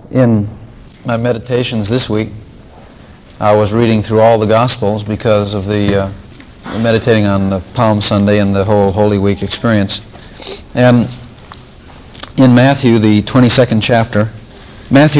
In my meditations this week, I was reading through all the Gospels because of the meditating on the Palm Sunday and the whole Holy Week experience. And in Matthew, the 22nd chapter, Matthew,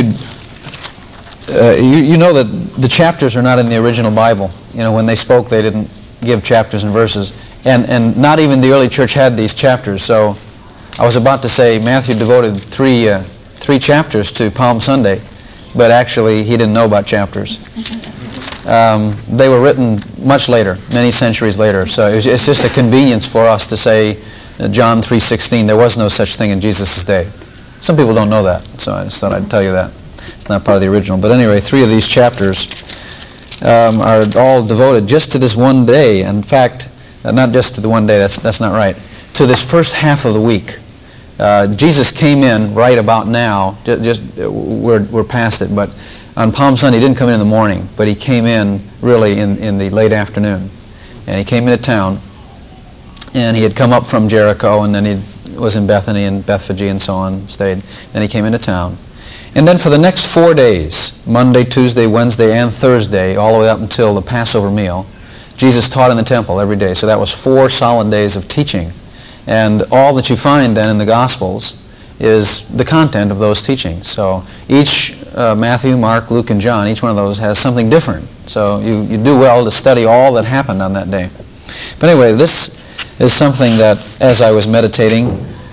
you know that the chapters are not in the original Bible. You know, when they spoke, they didn't give chapters and verses. And not even the early church had these chapters. So I was about to say Matthew devoted three chapters to Palm Sunday, but actually he didn't know about chapters. They were written much later, many centuries later. So it's just a convenience for us to say John 3:16. There was no such thing in Jesus' day. Some people don't know that, so I just thought I'd tell you that. It's not part of the original. But anyway, 3 of these chapters are all devoted just to this one day. In fact, not just to the one day, that's not right. To this first half of the week. Jesus came in right about now. We're past it, but on Palm Sunday he didn't come in the morning, but he came in really in the late afternoon. And he came into town, and he had come up from Jericho, and then he was in Bethany and Bethphage and so on, stayed. Then he came into town. And then for the next 4 days, Monday, Tuesday, Wednesday, and Thursday, all the way up until the Passover meal, Jesus taught in the temple every day. So that was 4 solid days of teaching. And all that you find then in the Gospels is the content of those teachings. So each, Matthew, Mark, Luke, and John, each one of those has something different. So you do well to study all that happened on that day. But anyway, this is something that, as I was meditating,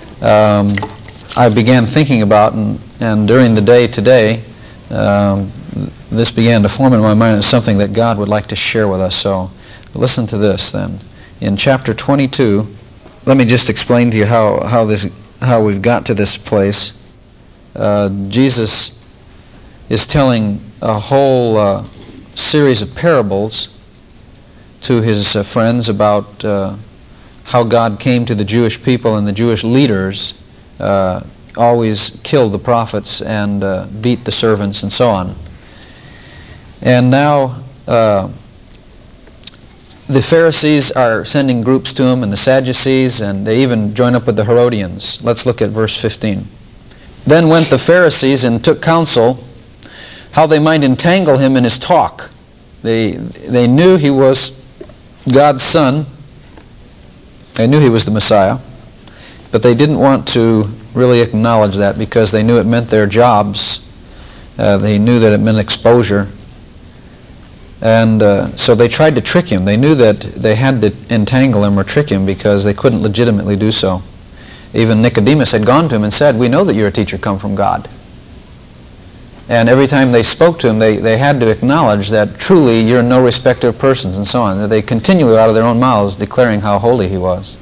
I began thinking about, and during the day today, this began to form in my mind as something that God would like to share with us. So listen to this then. In chapter 22, let me just explain to you how we've got to this place. Jesus is telling a whole series of parables to his friends about how God came to the Jewish people, and the Jewish leaders always killed the prophets and beat the servants and so on. And now the Pharisees are sending groups to him, and the Sadducees, and they even join up with the Herodians. Let's look at verse 15. Then went the Pharisees and took counsel how they might entangle him in his talk. They knew he was God's son. They knew he was the Messiah, but they didn't want to really acknowledge that because they knew it meant their jobs. They knew that it meant exposure. And so they tried to trick him. They knew that they had to entangle him or trick him because they couldn't legitimately do so. Even Nicodemus had gone to him and said, "We know that you're a teacher come from God." And every time they spoke to him, they had to acknowledge that truly you're no respecter of persons and so on. They continually out of their own mouths declaring how holy he was.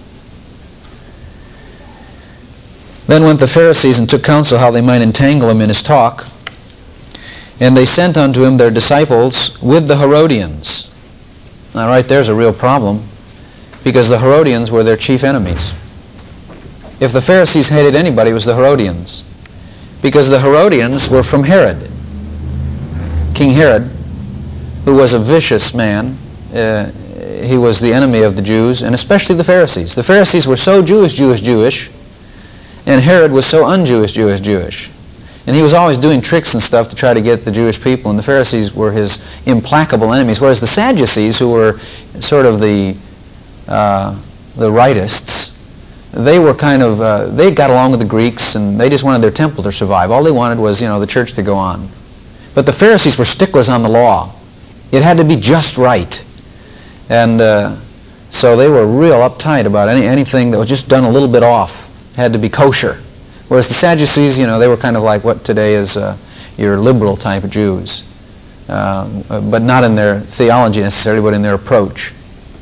Then went the Pharisees and took counsel how they might entangle him in his talk. And they sent unto him their disciples with the Herodians. Now right there's a real problem, because the Herodians were their chief enemies. If the Pharisees hated anybody, it was the Herodians. Because the Herodians were from Herod. King Herod, who was a vicious man, he was the enemy of the Jews, and especially the Pharisees. The Pharisees were so Jewish, and Herod was so un-Jewish. And he was always doing tricks and stuff to try to get the Jewish people, and the Pharisees were his implacable enemies, whereas the Sadducees, who were sort of the rightists, they were kind of, they got along with the Greeks, and they just wanted their temple to survive. All they wanted was, the church to go on. But the Pharisees were sticklers on the law. It had to be just right. And so they were real uptight about anything that was just done a little bit off. It had to be kosher. Whereas the Sadducees, they were kind of like what today is your liberal type of Jews. But not in their theology necessarily, but in their approach.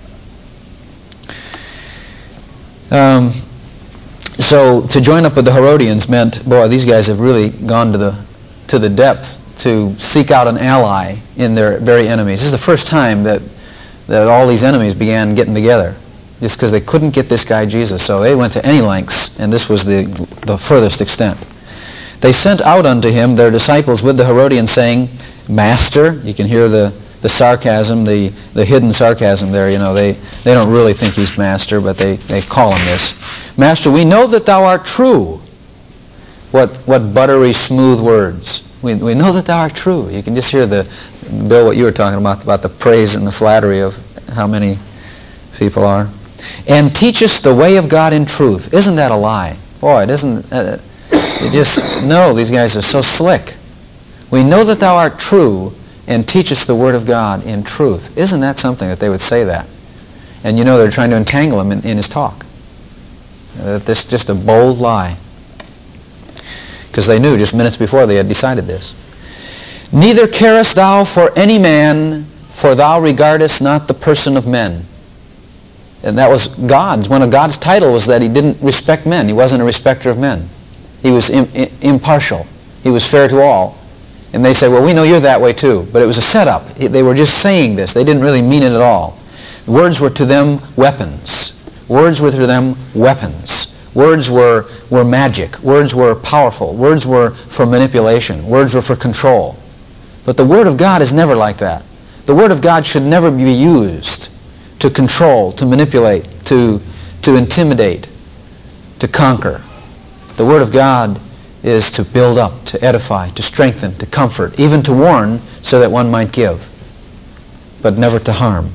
So to join up with the Herodians meant, boy, these guys have really gone to the depth to seek out an ally in their very enemies. This is the first time that all these enemies began getting together, just because they couldn't get this guy Jesus. So they went to any lengths, and this was the furthest extent. They sent out unto him their disciples with the Herodians, saying, Master, you can hear the sarcasm, the hidden sarcasm there. They don't really think he's master, but they call him this. Master, we know that thou art true. What buttery smooth words. We know that thou art true. You can just hear Bill, what you were talking about the praise and the flattery of how many people are. And teach us the way of God in truth. Isn't that a lie? Boy, it isn't. You just know these guys are so slick. We know that thou art true, and teach us the word of God in truth. Isn't that something that they would say that? And you know they're trying to entangle him in his talk. This is just a bold lie. Because they knew just minutes before they had decided this. Neither carest thou for any man, for thou regardest not the person of men. And that was God's. One of God's title was that he didn't respect men. He wasn't a respecter of men. He was impartial. He was fair to all. And they say, well, we know you're that way too. But it was a setup. They were just saying this. They didn't really mean it at all. Words were to them weapons. Words were to them weapons. Words were magic. Words were powerful. Words were for manipulation. Words were for control. But the Word of God is never like that. The Word of God should never be used to control, to manipulate, to intimidate, to conquer. The Word of God is to build up, to edify, to strengthen, to comfort, even to warn so that one might give, but never to harm.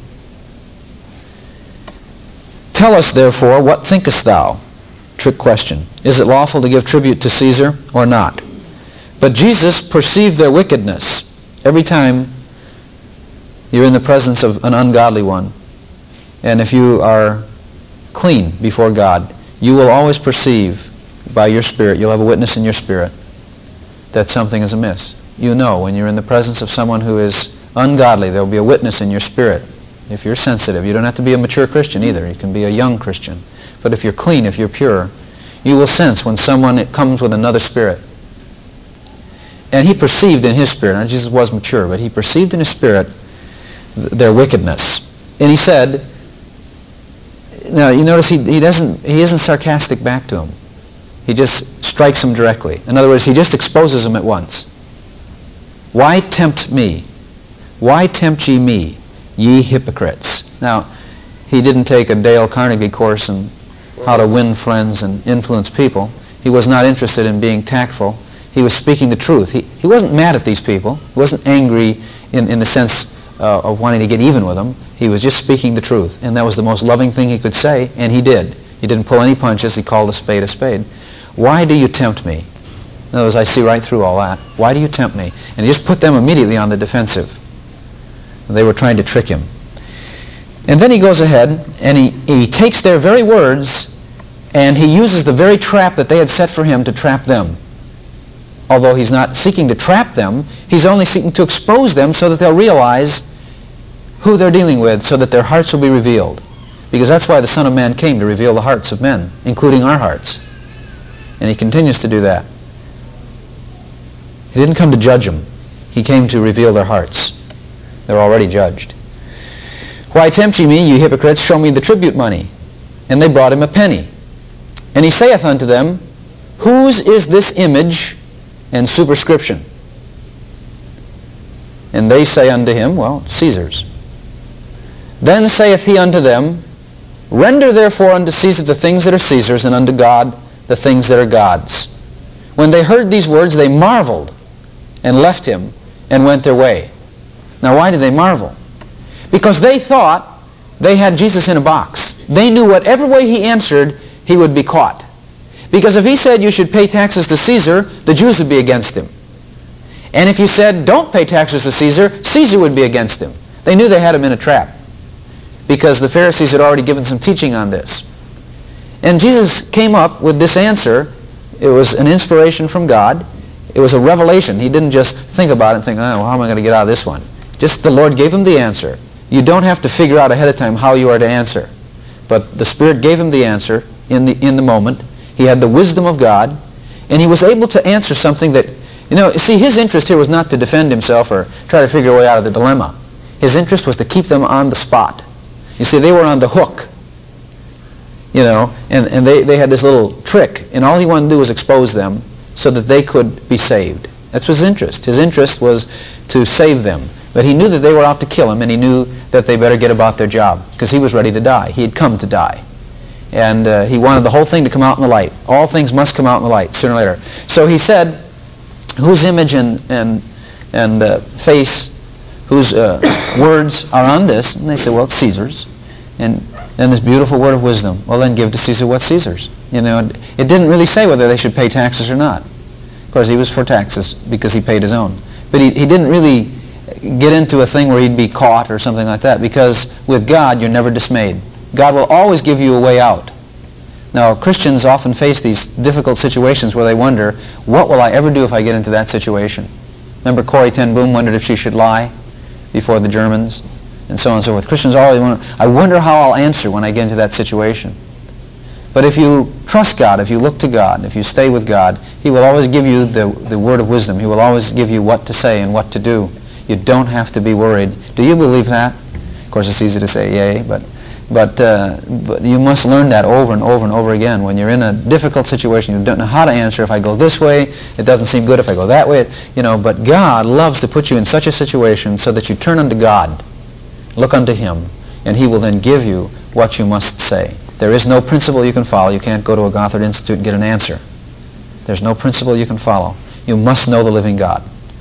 Tell us, therefore, what thinkest thou? Trick question. Is it lawful to give tribute to Caesar or not? But Jesus perceived their wickedness. Every time you're in the presence of an ungodly one, and if you are clean before God, you will always perceive by your spirit, you'll have a witness in your spirit, that something is amiss. You know when you're in the presence of someone who is ungodly, there will be a witness in your spirit. If you're sensitive, you don't have to be a mature Christian either. You can be a young Christian. But if you're clean, if you're pure, you will sense when someone comes with another spirit. And he perceived in his spirit, now Jesus was mature, but he perceived in his spirit their wickedness. And he said, now you notice he isn't sarcastic back to him. He just strikes him directly. In other words, he just exposes him at once. Why tempt me? Why tempt ye me, ye hypocrites? Now, he didn't take a Dale Carnegie course in how to win friends and influence people. He was not interested in being tactful. He was speaking the truth. He wasn't mad at these people. He wasn't angry in the sense of wanting to get even with them. He was just speaking the truth. And that was the most loving thing he could say, and he did. He didn't pull any punches. He called a spade a spade. Why do you tempt me? In other words, I see right through all that. Why do you tempt me? And he just put them immediately on the defensive. They were trying to trick him. And then he goes ahead and he takes their very words and he uses the very trap that they had set for him to trap them. Although he's not seeking to trap them, he's only seeking to expose them so that they'll realize who they're dealing with, so that their hearts will be revealed. Because that's why the Son of Man came, to reveal the hearts of men, including our hearts. And he continues to do that. He didn't come to judge them. He came to reveal their hearts. They're already judged. Why tempt ye me, ye hypocrites? Show me the tribute money. And they brought him a penny. And he saith unto them, whose is this image and superscription? And they say unto him, well, Caesar's. Then saith he unto them, render therefore unto Caesar the things that are Caesar's, and unto God the things that are God's. When they heard these words, they marveled and left him and went their way. Now, why did they marvel? Because they thought they had Jesus in a box. They knew whatever way he answered, he would be caught. Because if he said you should pay taxes to Caesar, the Jews would be against him. And if you said don't pay taxes to Caesar, Caesar would be against him. They knew they had him in a trap, because the Pharisees had already given some teaching on this. And Jesus came up with this answer. It was an inspiration from God. It was a revelation. He didn't just think about it and think, oh, well, how am I going to get out of this one? Just the Lord gave him the answer. You don't have to figure out ahead of time how you are to answer. But the Spirit gave him the answer in the moment. He had the wisdom of God, and he was able to answer something that, see, his interest here was not to defend himself or try to figure a way out of the dilemma. His interest was to keep them on the spot. You see, they were on the hook, and they had this little trick, and all he wanted to do was expose them so that they could be saved. That's his interest. His interest was to save them. But he knew that they were out to kill him, and he knew that they better get about their job, because he was ready to die. He had come to die. And he wanted the whole thing to come out in the light. All things must come out in the light, sooner or later. So he said, whose image and face, whose words are on this? And they said, well, it's Caesar's. And then this beautiful word of wisdom. Well, then give to Caesar what's Caesar's. You know, it didn't really say whether they should pay taxes or not. Of course, he was for taxes because he paid his own. But he didn't really get into a thing where he'd be caught or something like that, because with God, you're never dismayed. God will always give you a way out. Now, Christians often face these difficult situations where they wonder, what will I ever do if I get into that situation? Remember Corrie ten Boom wondered if she should lie before the Germans, and so on and so forth. Christians always wonder, I wonder how I'll answer when I get into that situation. But if you trust God, if you look to God, if you stay with God, He will always give you the word of wisdom. He will always give you what to say and what to do. You don't have to be worried. Do you believe that? Of course, it's easy to say yay, but you must learn that over and over and over again. When you're in a difficult situation, you don't know how to answer. If I go this way, it doesn't seem good. If I go that way, you know. But God loves to put you in such a situation so that you turn unto God, look unto Him, and He will then give you what you must say. There is no principle you can follow. You can't go to a Gothard Institute and get an answer. There's no principle you can follow. You must know the living God.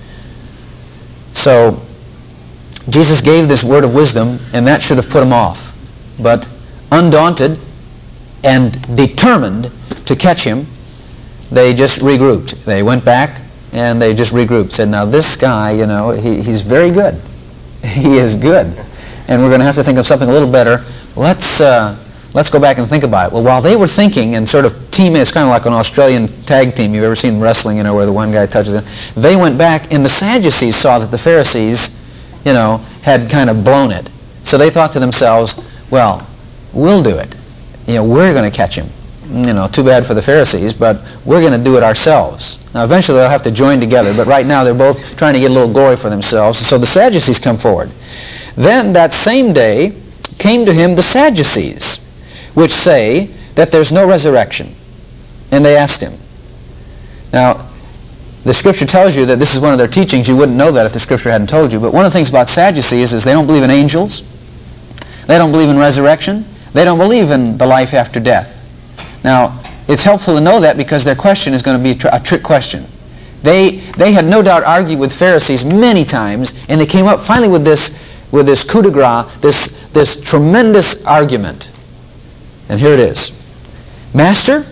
So Jesus gave this word of wisdom, and that should have put him off. But undaunted and determined to catch him, they just regrouped. They went back and they just regrouped. Said, now this guy, you know, he's very good. He is good. And we're going to have to think of something a little better. Let's go back and think about it. Well, while they were thinking and sort of teaming, it's kind of like an Australian tag team. You've ever seen wrestling, you know, where the one guy touches it. They went back, and the Sadducees saw that the Pharisees, you know, had kind of blown it. So they thought to themselves, well, we'll do it. You know, we're going to catch him. You know, too bad for the Pharisees, but we're going to do it ourselves. Now, eventually they'll have to join together, but right now they're both trying to get a little glory for themselves. So the Sadducees come forward. Then that same day came to him the Sadducees, which say that there's no resurrection. And they asked him. Now, the Scripture tells you that this is one of their teachings. You wouldn't know that if the Scripture hadn't told you. But one of the things about Sadducees is they don't believe in angels. They don't believe in resurrection. They don't believe in the life after death. Now, it's helpful to know that because their question is going to be a trick question. They had no doubt argued with Pharisees many times, and they came up finally with this coup de grace, this tremendous argument. And here it is. Master,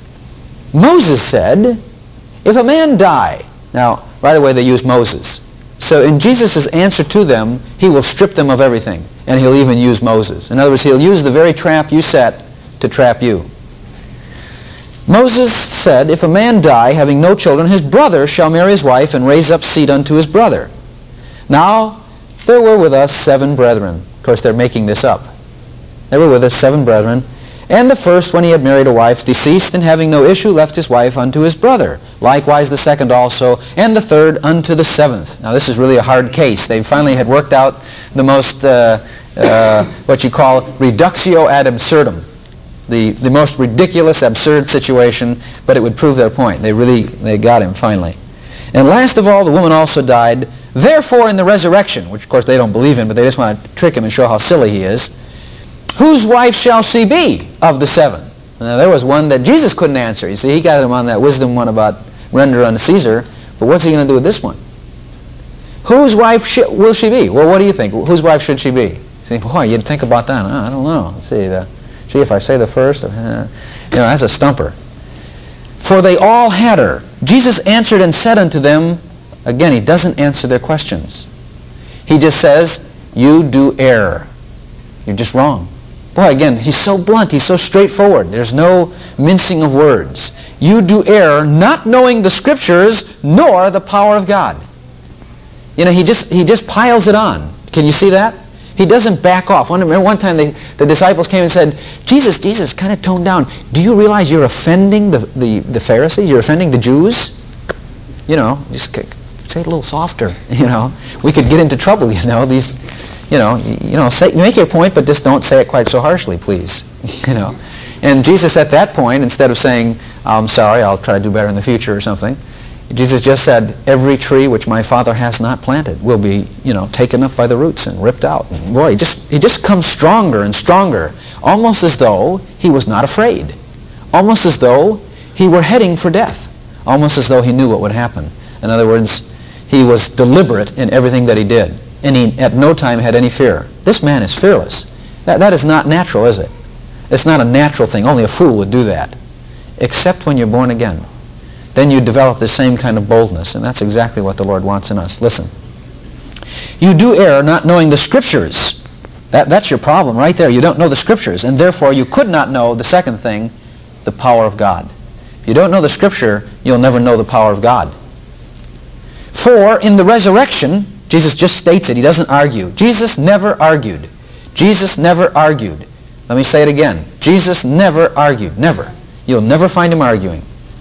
Moses said, if a man die... Now, right away they use Moses. So in Jesus' answer to them, he will strip them of everything. And he'll even use Moses. In other words, he'll use the very trap you set to trap you. Moses said, if a man die, having no children, his brother shall marry his wife and raise up seed unto his brother. Now, there were with us 7 brethren. Of course, they're making this up. There were with us 7 brethren. And the first, when he had married a wife, deceased, and having no issue, left his wife unto his brother. Likewise the second also, and the third unto the 7th. Now this is really a hard case. They finally had worked out the most, what you call, reductio ad absurdum. The most ridiculous, absurd situation, but it would prove their point. They got him finally. And last of all, the woman also died. Therefore in the resurrection, which of course they don't believe in, but they just want to trick him and show how silly he is, whose wife shall she be of the 7? Now there was one that Jesus couldn't answer. You see, he got him on that wisdom one about render unto Caesar, but what's he going to do with this one? Whose wife will she be? Well, what do you think? Whose wife should she be? You see, boy, you'd think about that. I don't know. Let's see. Gee, if I say the first, you know, that's a stumper. For they all had her. Jesus answered and said unto them, again, he doesn't answer their questions. He just says, you do err. You're just wrong. Boy, again, he's so blunt, he's so straightforward. There's no mincing of words. You do err, not knowing the Scriptures, nor the power of God. You know, he just piles it on. Can you see that? He doesn't back off. Remember one time the disciples came and said, Jesus, kind of tone down. Do you realize you're offending the Pharisees? You're offending the Jews? You know, just say it a little softer. You know, we could get into trouble, you know, make your point, but just don't say it quite so harshly, please. You know, and Jesus at that point, instead of saying, "I'm sorry, I'll try to do better in the future" or something, Jesus just said, "Every tree which my Father has not planted will be, taken up by the roots and ripped out." And boy, he just comes stronger and stronger, almost as though he was not afraid, almost as though he were heading for death, almost as though he knew what would happen. In In other words, he was deliberate in everything that he did, and he at no time had any fear. This man is fearless. That is not natural, is it? It's not a natural thing. Only a fool would do that, except when you're born again. Then you develop the same kind of boldness, and that's exactly what the Lord wants in us. Listen. You do err not knowing the Scriptures. That's your problem right there. You don't know the Scriptures, and therefore you could not know the second thing, the power of God. If you don't know the Scripture, you'll never know the power of God. For in the resurrection, Jesus just states it. He doesn't argue. Jesus never argued. Jesus never argued. Let me say it again. Jesus never argued. Never. You'll never find him arguing.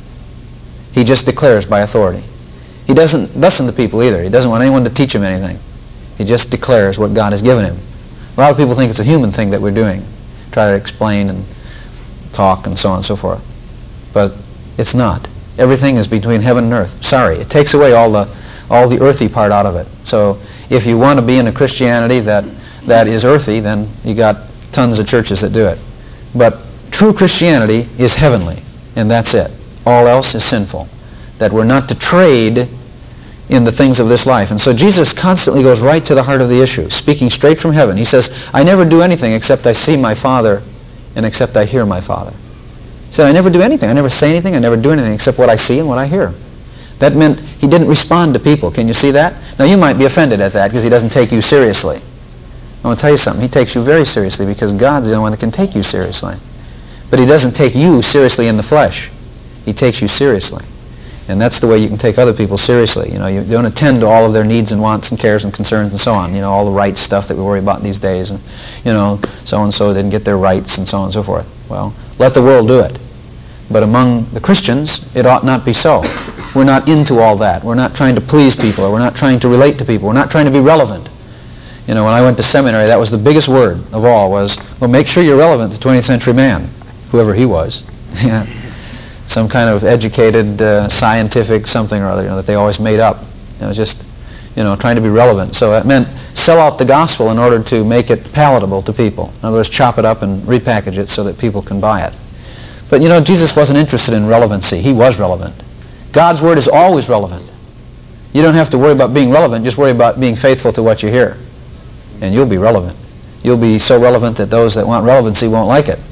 He just declares by authority. He doesn't listen to people either. He doesn't want anyone to teach him anything. He just declares what God has given him. A lot of people think it's a human thing that we're doing. Try to explain and talk and so on and so forth. But it's not. Everything is between heaven and earth. Sorry, it takes away all the earthy part out of it. So if you want to be in a Christianity that is earthy, then you got tons of churches that do it. But true Christianity is heavenly, and that's it. All else is sinful. That we're not to trade in the things of this life. And so Jesus constantly goes right to the heart of the issue, speaking straight from heaven. He says, I never do anything except I see my Father and except I hear my Father. He said, I never do anything. I never say anything. I never do anything except what I see and what I hear. That meant he didn't respond to people. Can you see that? Now you might be offended at that because he doesn't take you seriously. I want to tell you something. He takes you very seriously because God's the only one that can take you seriously. But he doesn't take you seriously in the flesh. He takes you seriously. And that's the way you can take other people seriously. You know, you don't attend to all of their needs and wants and cares and concerns and so on. You know, all the right stuff that we worry about these days. And, you know, so-and-so didn't get their rights and so on and so forth. Well, let the world do it. But among the Christians, it ought not be so. We're not into all that. We're not trying to please people, or we're not trying to relate to people. We're not trying to be relevant. You know, when I went to seminary, that was the biggest word of all was, well, make sure you're relevant to 20th century man, whoever he was. Yeah. Some kind of educated, scientific something or other, you know, that they always made up. You know, just, you know, trying to be relevant. So that meant sell out the gospel in order to make it palatable to people. In other words, chop it up and repackage it so that people can buy it. But, you know, Jesus wasn't interested in relevancy. He was relevant. God's word is always relevant. You don't have to worry about being relevant. Just worry about being faithful to what you hear. And you'll be relevant. You'll be so relevant that those that want relevancy won't like it.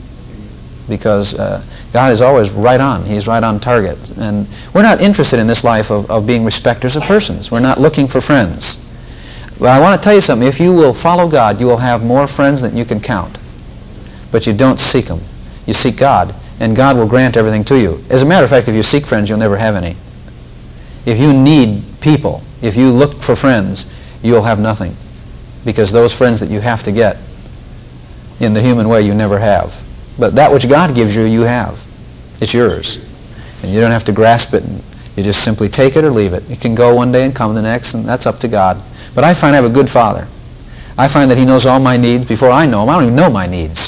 Because God is always right on. He's right on target. And we're not interested in this life of being respecters of persons. We're not looking for friends. But I want to tell you something. If you will follow God, you will have more friends than you can count. But you don't seek them. You seek God, and God will grant everything to you. As a matter of fact, if you seek friends, you'll never have any. If you need people, if you look for friends, you'll have nothing. Because those friends that you have to get in the human way, you never have. But that which God gives you, you have. It's yours. And you don't have to grasp it. You just simply take it or leave it. It can go one day and come the next, and that's up to God. But I find I have a good Father. I find that he knows all my needs before I know them. I don't even know my needs.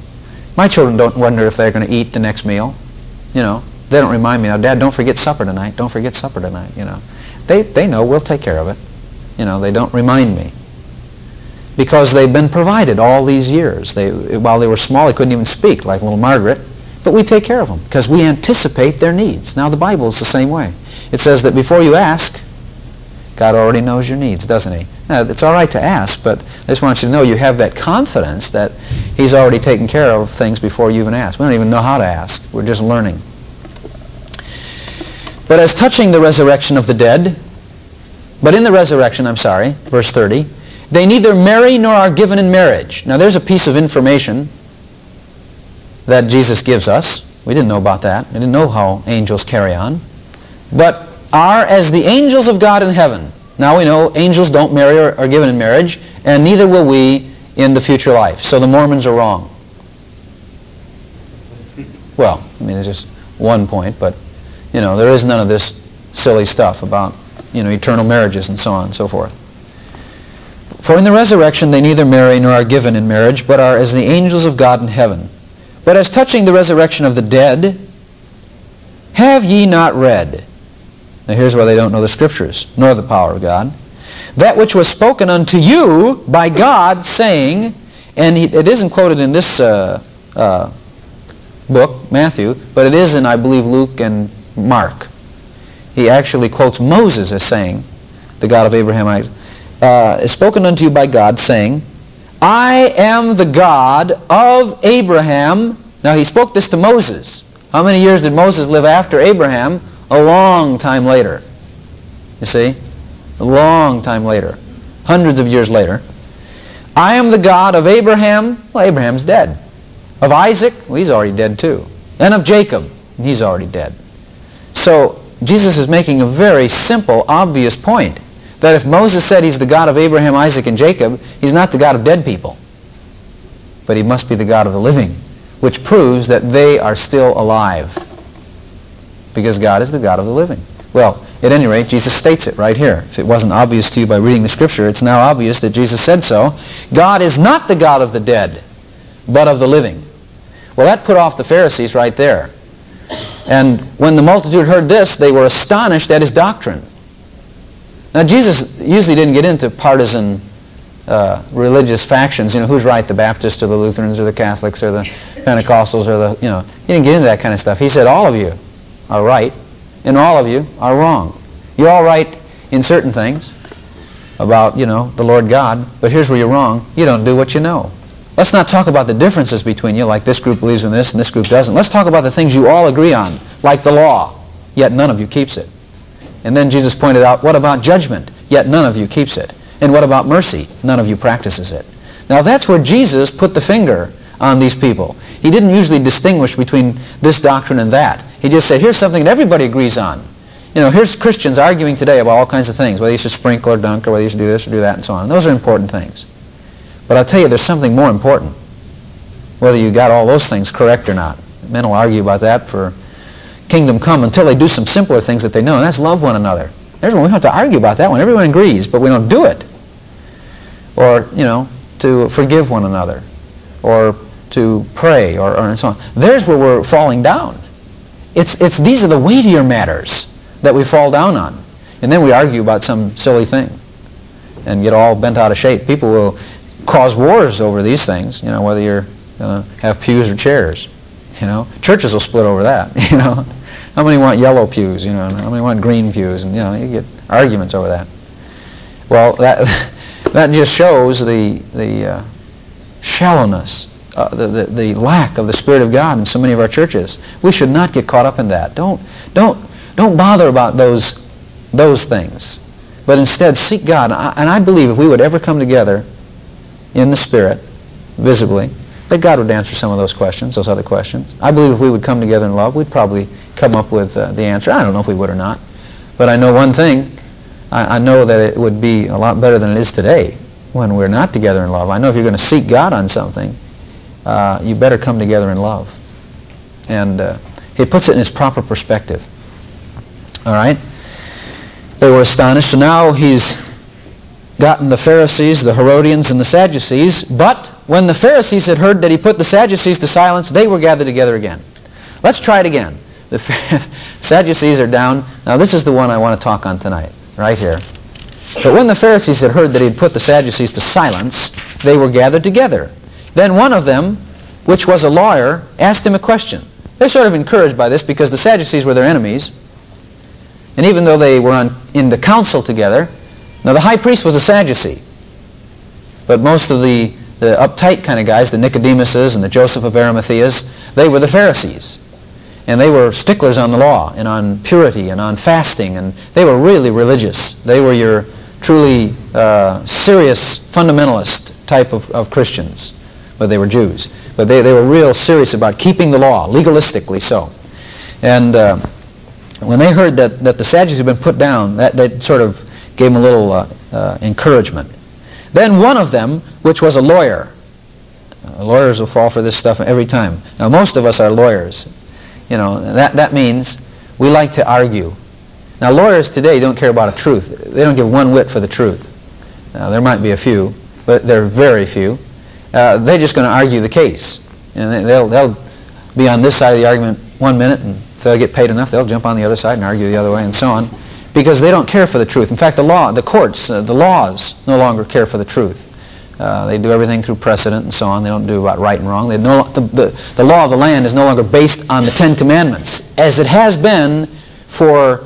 My children don't wonder if they're going to eat the next meal. You know, they don't remind me, now, Dad, don't forget supper tonight. Don't forget supper tonight, you know. They know we'll take care of it. You know, they don't remind me. Because they've been provided all these years. While they were small, they couldn't even speak, like little Margaret. But we take care of them because we anticipate their needs. Now, the Bible is the same way. It says that before you ask, God already knows your needs, doesn't he? Now, it's all right to ask, but I just want you to know you have that confidence that he's already taken care of things before you even ask. We don't even know how to ask. We're just learning. But as touching the resurrection of the dead, but in the resurrection, verse 30, they neither marry nor are given in marriage. Now, there's a piece of information that Jesus gives us. We didn't know about that. We didn't know how angels carry on. But are as the angels of God in heaven. Now we know angels don't marry or are given in marriage, and neither will we in the future life. So the Mormons are wrong. Well, I mean, there's just one point, but, you know, there is none of this silly stuff about, you know, eternal marriages and so on and so forth. For in the resurrection they neither marry nor are given in marriage, but are as the angels of God in heaven. But as touching the resurrection of the dead, have ye not read? Now here's why they don't know the Scriptures, nor the power of God. That which was spoken unto you by God, saying, and it isn't quoted in this book, Matthew, but it is in, I believe, Luke and Mark. he actually quotes Moses as saying, the God of Abraham, is spoken unto you by God, saying, I am the God of Abraham. Now he spoke this to Moses. How many years did Moses live after Abraham? A long time later. You see? A long time later. Hundreds of years later. I am the God of Abraham. Well, Abraham's dead. Of Isaac? Well, he's already dead too. And of Jacob? He's already dead. So Jesus is making a very simple, obvious point. That if Moses said he's the God of Abraham, Isaac, and Jacob, he's not the God of dead people. But he must be the God of the living, which proves that they are still alive. Because God is the God of the living. Well, at any rate, Jesus states it right here. If it wasn't obvious to you by reading the Scripture, it's now obvious that Jesus said so. God is not the God of the dead, but of the living. Well, that put off the Pharisees right there. And when the multitude heard this, they were astonished at his doctrine. Now, Jesus usually didn't get into partisan religious factions. You know, who's right, the Baptists or the Lutherans or the Catholics or the Pentecostals or the, you know. He didn't get into that kind of stuff. He said all of you are right and all of you are wrong. You're all right in certain things about, you know, the Lord God, but here's where you're wrong. You don't do what you know. Let's not talk about the differences between you, like this group believes in this and this group doesn't. Let's talk about the things you all agree on, like the law, yet none of you keeps it. And then Jesus pointed out, what about judgment? Yet none of you keeps it. And what about mercy? None of you practices it. Now that's where Jesus put the finger on these people. He didn't usually distinguish between this doctrine and that. He just said, here's something that everybody agrees on. You know, here's Christians arguing today about all kinds of things, whether you should sprinkle or dunk or whether you should do this or do that and so on. And those are important things. But I'll tell you, there's something more important, whether you got all those things correct or not. Men will argue about that for kingdom come until they do some simpler things that they know, and that's love one another. There's one we don't have to argue about that one. Everyone agrees, but we don't do it. Or, you know, to forgive one another, or to pray, or and so on. There's where we're falling down. These are the weightier matters that we fall down on. And then we argue about some silly thing and get all bent out of shape. People will cause wars over these things, you know, whether you're going to have pews or chairs. You know, churches will split over that, you know. How many want yellow pews, you know, and how many want green pews, and, you know, you get arguments over that. Well, that just shows the shallowness, the lack of the Spirit of God in so many of our churches. We should not get caught up in that. Don't bother about those things, but instead seek God. And I believe if we would ever come together in the Spirit, visibly, that God would answer some of those questions, those other questions. I believe if we would come together in love, we'd probably come up with the answer. I don't know if we would or not. But I know one thing. I know that it would be a lot better than it is today when we're not together in love. I know if you're going to seek God on something, you better come together in love. And he puts it in his proper perspective. All right? They were astonished. So now he's gotten the Pharisees, the Herodians, and the Sadducees. But when the Pharisees had heard that he put the Sadducees to silence, they were gathered together again. Let's try it again. The Sadducees are down. Now this is the one I want to talk on tonight, right here. But when the Pharisees had heard that he had put the Sadducees to silence, they were gathered together. Then one of them, which was a lawyer, asked him a question. They're sort of encouraged by this because the Sadducees were their enemies. And even though they were in the council together, now the high priest was a Sadducee. But most of the uptight kind of guys, the Nicodemuses and the Joseph of Arimatheas, they were the Pharisees. And they were sticklers on the law and on purity and on fasting. And they were really religious. They were your truly serious fundamentalist type of Christians. But they were Jews. But they were real serious about keeping the law, legalistically so. And when they heard that the Sadducees had been put down, that sort of gave them a little encouragement. Then one of them, which was a lawyer. Lawyers will fall for this stuff every time. Now most of us are lawyers. You know, that means we like to argue. Now lawyers today don't care about a truth. They don't give one whit for the truth. Now there might be a few, but they're very few. They're just going to argue the case. And they'll be on this side of the argument 1 minute, and if they get paid enough, they'll jump on the other side and argue the other way and so on. Because they don't care for the truth. In fact, the courts, the laws no longer care for the truth. They do everything through precedent and so on. They don't do about right and wrong. The law of the land is no longer based on the Ten Commandments, as it has been for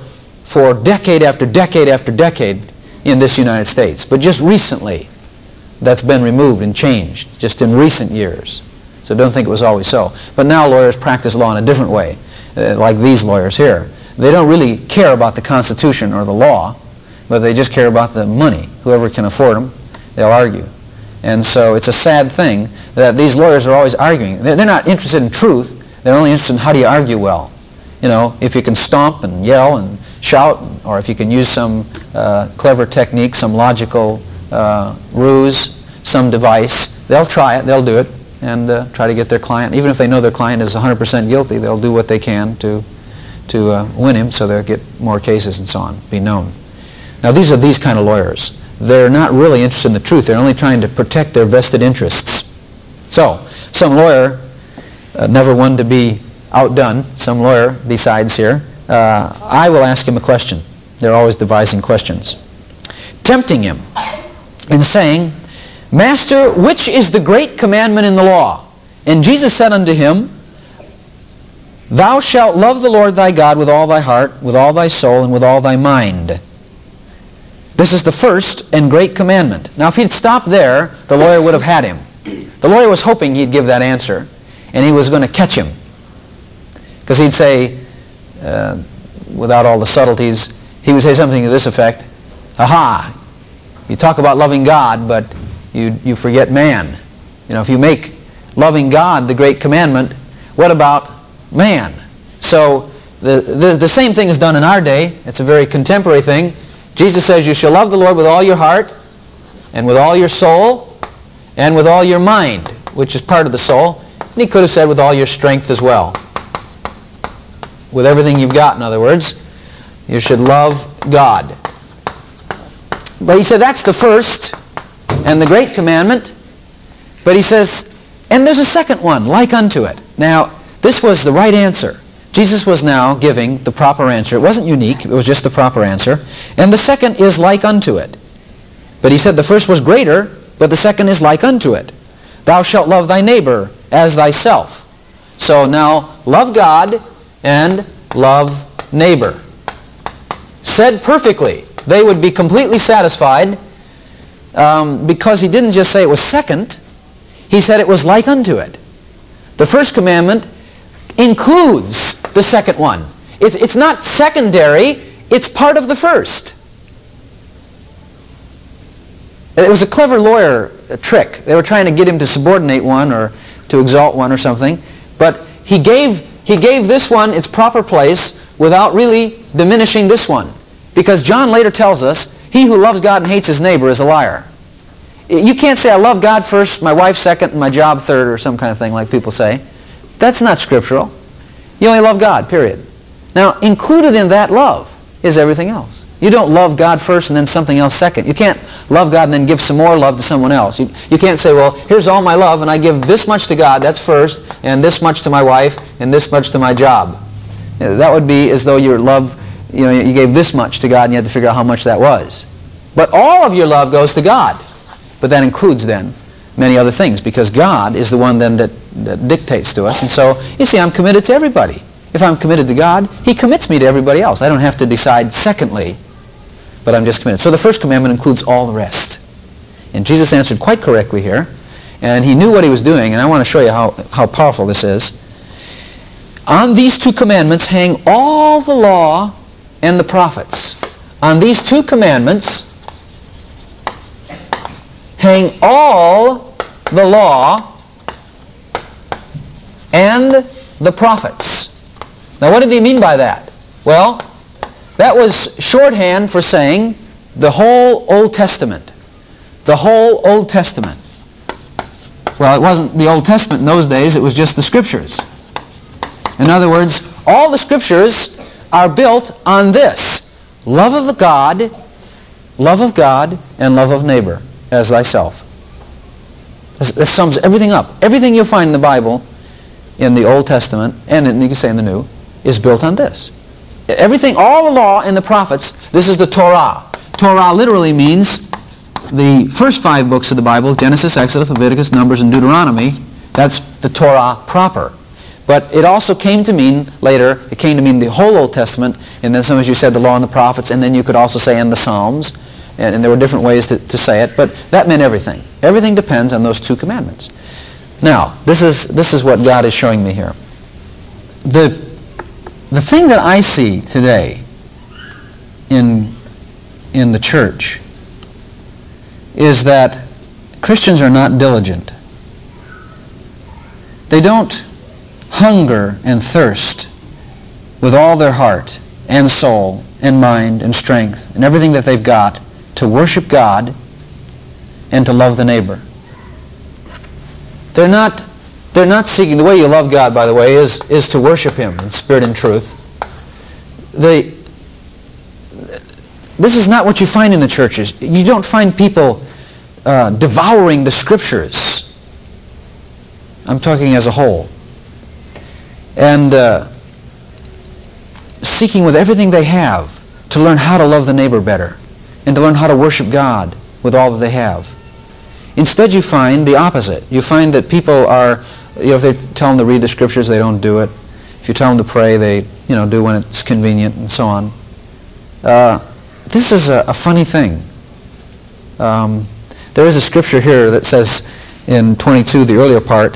for decade after decade after decade in this United States. But just recently, that's been removed and changed, just in recent years. So don't think it was always so. But now lawyers practice law in a different way, like these lawyers here. They don't really care about the Constitution or the law, but they just care about the money. Whoever can afford them, they'll argue. And so it's a sad thing that these lawyers are always arguing. They're not interested in truth. They're only interested in how do you argue well. You know, if you can stomp and yell and shout, or if you can use some clever technique, some logical ruse, some device, they'll try it, they'll do it, and try to get their client. Even if they know their client is 100% guilty, they'll do what they can to win him, so they'll get more cases and so on, be known. Now these are these kind of lawyers. They're not really interested in the truth. They're only trying to protect their vested interests. So, some lawyer, never one to be outdone, some lawyer decides here, I will ask him a question. They're always devising questions. Tempting him and saying, Master, which is the great commandment in the law? And Jesus said unto him, Thou shalt love the Lord thy God with all thy heart, with all thy soul, and with all thy mind. This is the first and great commandment. Now if he'd stopped there, the lawyer would have had him. The lawyer was hoping he'd give that answer, and he was going to catch him. Because he'd say, without all the subtleties, he would say something to this effect, Aha! You talk about loving God, but you forget man. You know, if you make loving God the great commandment, what about man? So the same thing is done in our day. It's a very contemporary thing. Jesus says you shall love the Lord with all your heart, and with all your soul, and with all your mind, which is part of the soul. And he could have said with all your strength as well. With everything you've got, in other words, you should love God. But he said that's the first and the great commandment. But he says, and there's a second one, like unto it. Now, this was the right answer. Jesus was now giving the proper answer. It wasn't unique, it was just the proper answer. And the second is like unto it. But he said the first was greater, but the second is like unto it. Thou shalt love thy neighbor as thyself. So now, love God and love neighbor. Said perfectly. They would be completely satisfied because he didn't just say it was second, he said it was like unto it. The first commandment includes the second one. It's not secondary, it's part of the first. It was a clever lawyer trick. They were trying to get him to subordinate one or to exalt one or something. But he gave this one its proper place without really diminishing this one. Because John later tells us, he who loves God and hates his neighbor is a liar. You can't say, I love God first, my wife second, and my job third, or some kind of thing like people say. That's not scriptural. You only love God, period. Now, included in that love is everything else. You don't love God first and then something else second. You can't love God and then give some more love to someone else. You can't say, well, here's all my love, and I give this much to God, that's first, and this much to my wife, and this much to my job. That would be as though your love, you gave this much to God, and you had to figure out how much that was. But all of your love goes to God. But that includes then many other things, because God is the one then that dictates to us. And so, you see, I'm committed to everybody. If I'm committed to God, He commits me to everybody else. I don't have to decide secondly, but I'm just committed. So the first commandment includes all the rest. And Jesus answered quite correctly here, and He knew what He was doing, and I want to show you how powerful this is. On these two commandments hang all the law and the prophets. On these two commandments hang all the law and the prophets. Now what did He mean by that? Well, that was shorthand for saying the whole Old Testament. The whole Old Testament. Well, it wasn't the Old Testament in those days, it was just the Scriptures. In other words, all the Scriptures are built on this. Love of God, and love of neighbor as thyself. This sums everything up. Everything you'll find in the Bible, in the Old Testament, and you can say in the New, is built on this. Everything, all the law and the prophets, this is the Torah. Torah literally means the first 5 books of the Bible, Genesis, Exodus, Leviticus, Numbers, and Deuteronomy. That's the Torah proper. But it also came to mean, later, it came to mean the whole Old Testament, and then sometimes you said the Law and the Prophets, and then you could also say and the Psalms, and there were different ways to say it, but that meant everything. Everything depends on those two commandments. Now, this is what God is showing me here. The thing that I see today in the church is that Christians are not diligent. They don't hunger and thirst with all their heart and soul and mind and strength and everything that they've got to worship God and to love the neighbor. They're not seeking, the way you love God, by the way, is to worship Him in spirit and truth. This is not what you find in the churches. You don't find people devouring the Scriptures. I'm talking as a whole. And seeking with everything they have to learn how to love the neighbor better and to learn how to worship God with all that they have. Instead, you find the opposite. You find that people are, if they tell them to read the Scriptures, they don't do it. If you tell them to pray, they do when it's convenient and so on. This is a funny thing. There is a scripture here that says in 22, the earlier part,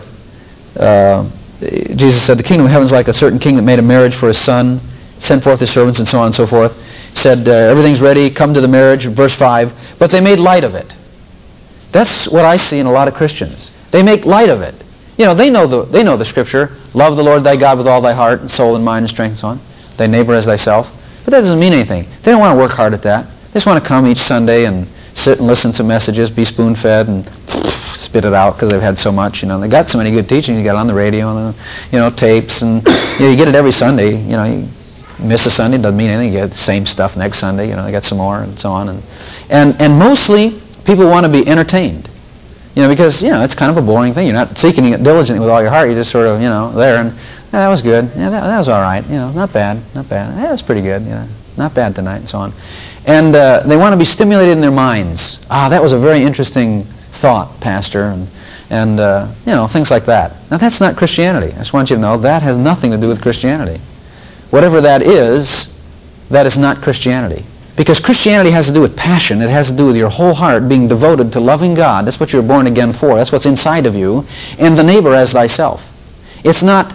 Jesus said, the kingdom of heaven is like a certain king that made a marriage for his son, sent forth his servants, and so on and so forth. Said, everything's ready, come to the marriage, verse 5, but they made light of it. That's what I see in a lot of Christians. They make light of it. They know the scripture, love the Lord thy God with all thy heart and soul and mind and strength and so on, thy neighbor as thyself. But that doesn't mean anything. They don't want to work hard at that. They just want to come each Sunday and sit and listen to messages, be spoon-fed, and spit it out because they've had so much. They got so many good teachings. You got it on the radio and tapes, and you get it every Sunday. You miss a Sunday, doesn't mean anything. You get the same stuff next Sunday. They got some more and so on. And mostly people want to be entertained. Because it's kind of a boring thing. You're not seeking it diligently with all your heart. You're just sort of there and that was good. Yeah, that was all right. Not bad. Yeah, that's pretty good. Not bad tonight and so on. And they want to be stimulated in their minds. That was a very interesting thought, Pastor, and things like that. Now that's not Christianity. I just want you to know that has nothing to do with Christianity. Whatever that is not Christianity. Because Christianity has to do with passion. It has to do with your whole heart being devoted to loving God. That's what you're born again for. That's what's inside of you. And the neighbor as thyself. It's not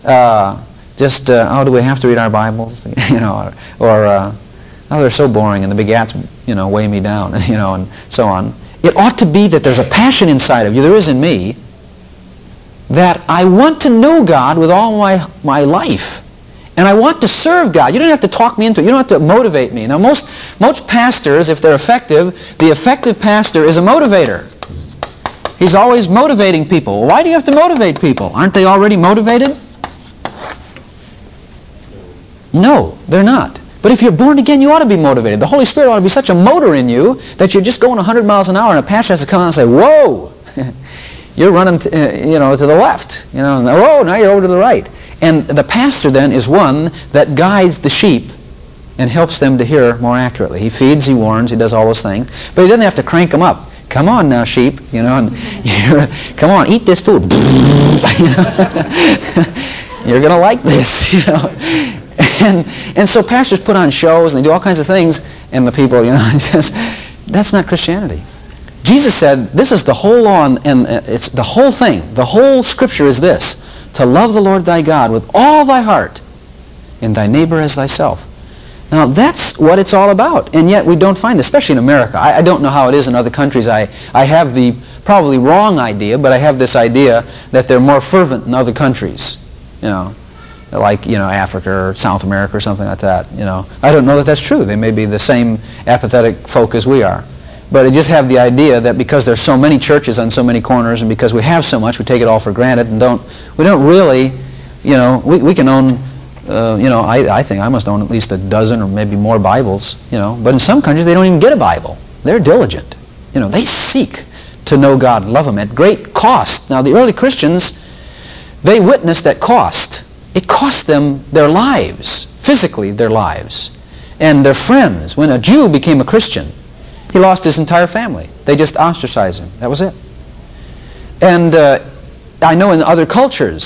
just, do we have to read our Bibles? They're so boring and the big ads, weigh me down, and so on. It ought to be that there's a passion inside of you, there is in me, that I want to know God with all my life. And I want to serve God. You don't have to talk me into it. You don't have to motivate me. Now, most pastors, if they're effective, the effective pastor is a motivator. He's always motivating people. Why do you have to motivate people? Aren't they already motivated? No, they're not. But if you're born again, you ought to be motivated. The Holy Spirit ought to be such a motor in you that you're just going 100 miles an hour and a pastor has to come out and say, whoa, you're running to the left. And, whoa, now you're over to the right. And the pastor then is one that guides the sheep and helps them to hear more accurately. He feeds, he warns, he does all those things. But he doesn't have to crank them up. Come on now, sheep, and come on, eat this food. You're going to like this, And so pastors put on shows and they do all kinds of things, and the people, that's not Christianity. Jesus said, this is the whole law, and it's the whole thing. The whole Scripture is this, to love the Lord thy God with all thy heart and thy neighbor as thyself. Now, that's what it's all about. And yet we don't find it, especially in America. I don't know how it is in other countries. I have the probably wrong idea, but I have this idea that they're more fervent in other countries. Like, Africa or South America or something like that. I don't know that that's true. They may be the same apathetic folk as we are. But I just have the idea that because there's so many churches on so many corners, and because we have so much, we take it all for granted and we don't really, we can own, I think I must own at least a dozen or maybe more Bibles, But in some countries, they don't even get a Bible. They're diligent. They seek to know God, love Him at great cost. Now, the early Christians, they witnessed at cost. It cost them their lives, physically their lives, and their friends. When a Jew became a Christian, he lost his entire family. They just ostracized him. That was it. And I know in other cultures,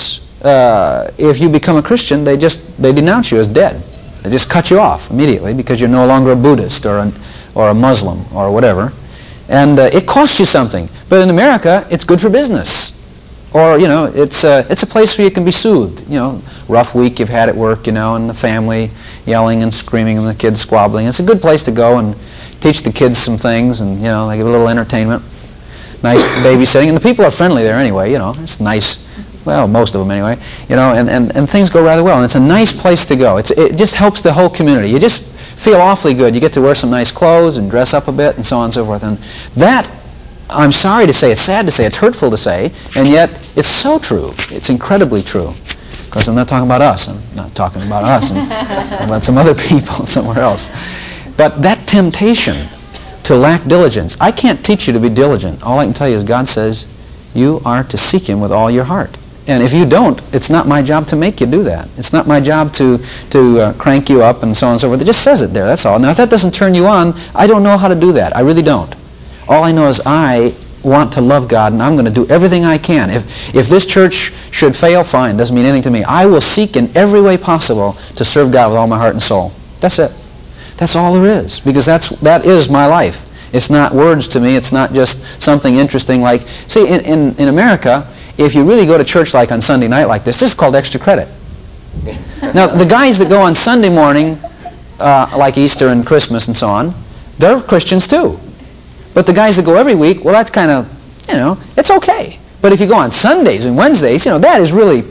if you become a Christian, they denounce you as dead. They just cut you off immediately because you're no longer a Buddhist or a Muslim or whatever. And it costs you something. But in America, it's good for business. Or, you know, it's a place where you can be soothed. You know, rough week you've had at work, you know, and the family yelling and screaming and the kids squabbling. It's a good place to go and teach the kids some things, and, you know, they give a little entertainment. Nice babysitting. And the people are friendly there anyway, you know. It's nice. Well, most of them anyway. You know, and things go rather well. And it's a nice place to go. It just helps the whole community. You just feel awfully good. You get to wear some nice clothes and dress up a bit and so on and so forth. And that, I'm sorry to say, it's sad to say, it's hurtful to say, and yet it's so true. It's incredibly true. Of course, I'm not talking about us. I'm not talking about us. I'm about some other people somewhere else. But that temptation to lack diligence, I can't teach you to be diligent. All I can tell you is God says you are to seek Him with all your heart. And if you don't, it's not my job to make you do that. It's not my job to crank you up and so on and so forth. It just says it there, that's all. Now, if that doesn't turn you on, I don't know how to do that. I really don't. All I know is I want to love God, and I'm going to do everything I can. If this church should fail, fine. Doesn't mean anything to me. I will seek in every way possible to serve God with all my heart and soul. That's it. That's all there is, because that is my life. It's not words to me. It's not just something interesting like... See, in America, if you really go to church like on Sunday night like this is called extra credit. Now, the guys that go on Sunday morning, like Easter and Christmas and so on, they're Christians too. But the guys that go every week, well, that's kind of, you know, it's okay. But if you go on Sundays and Wednesdays, you know, that's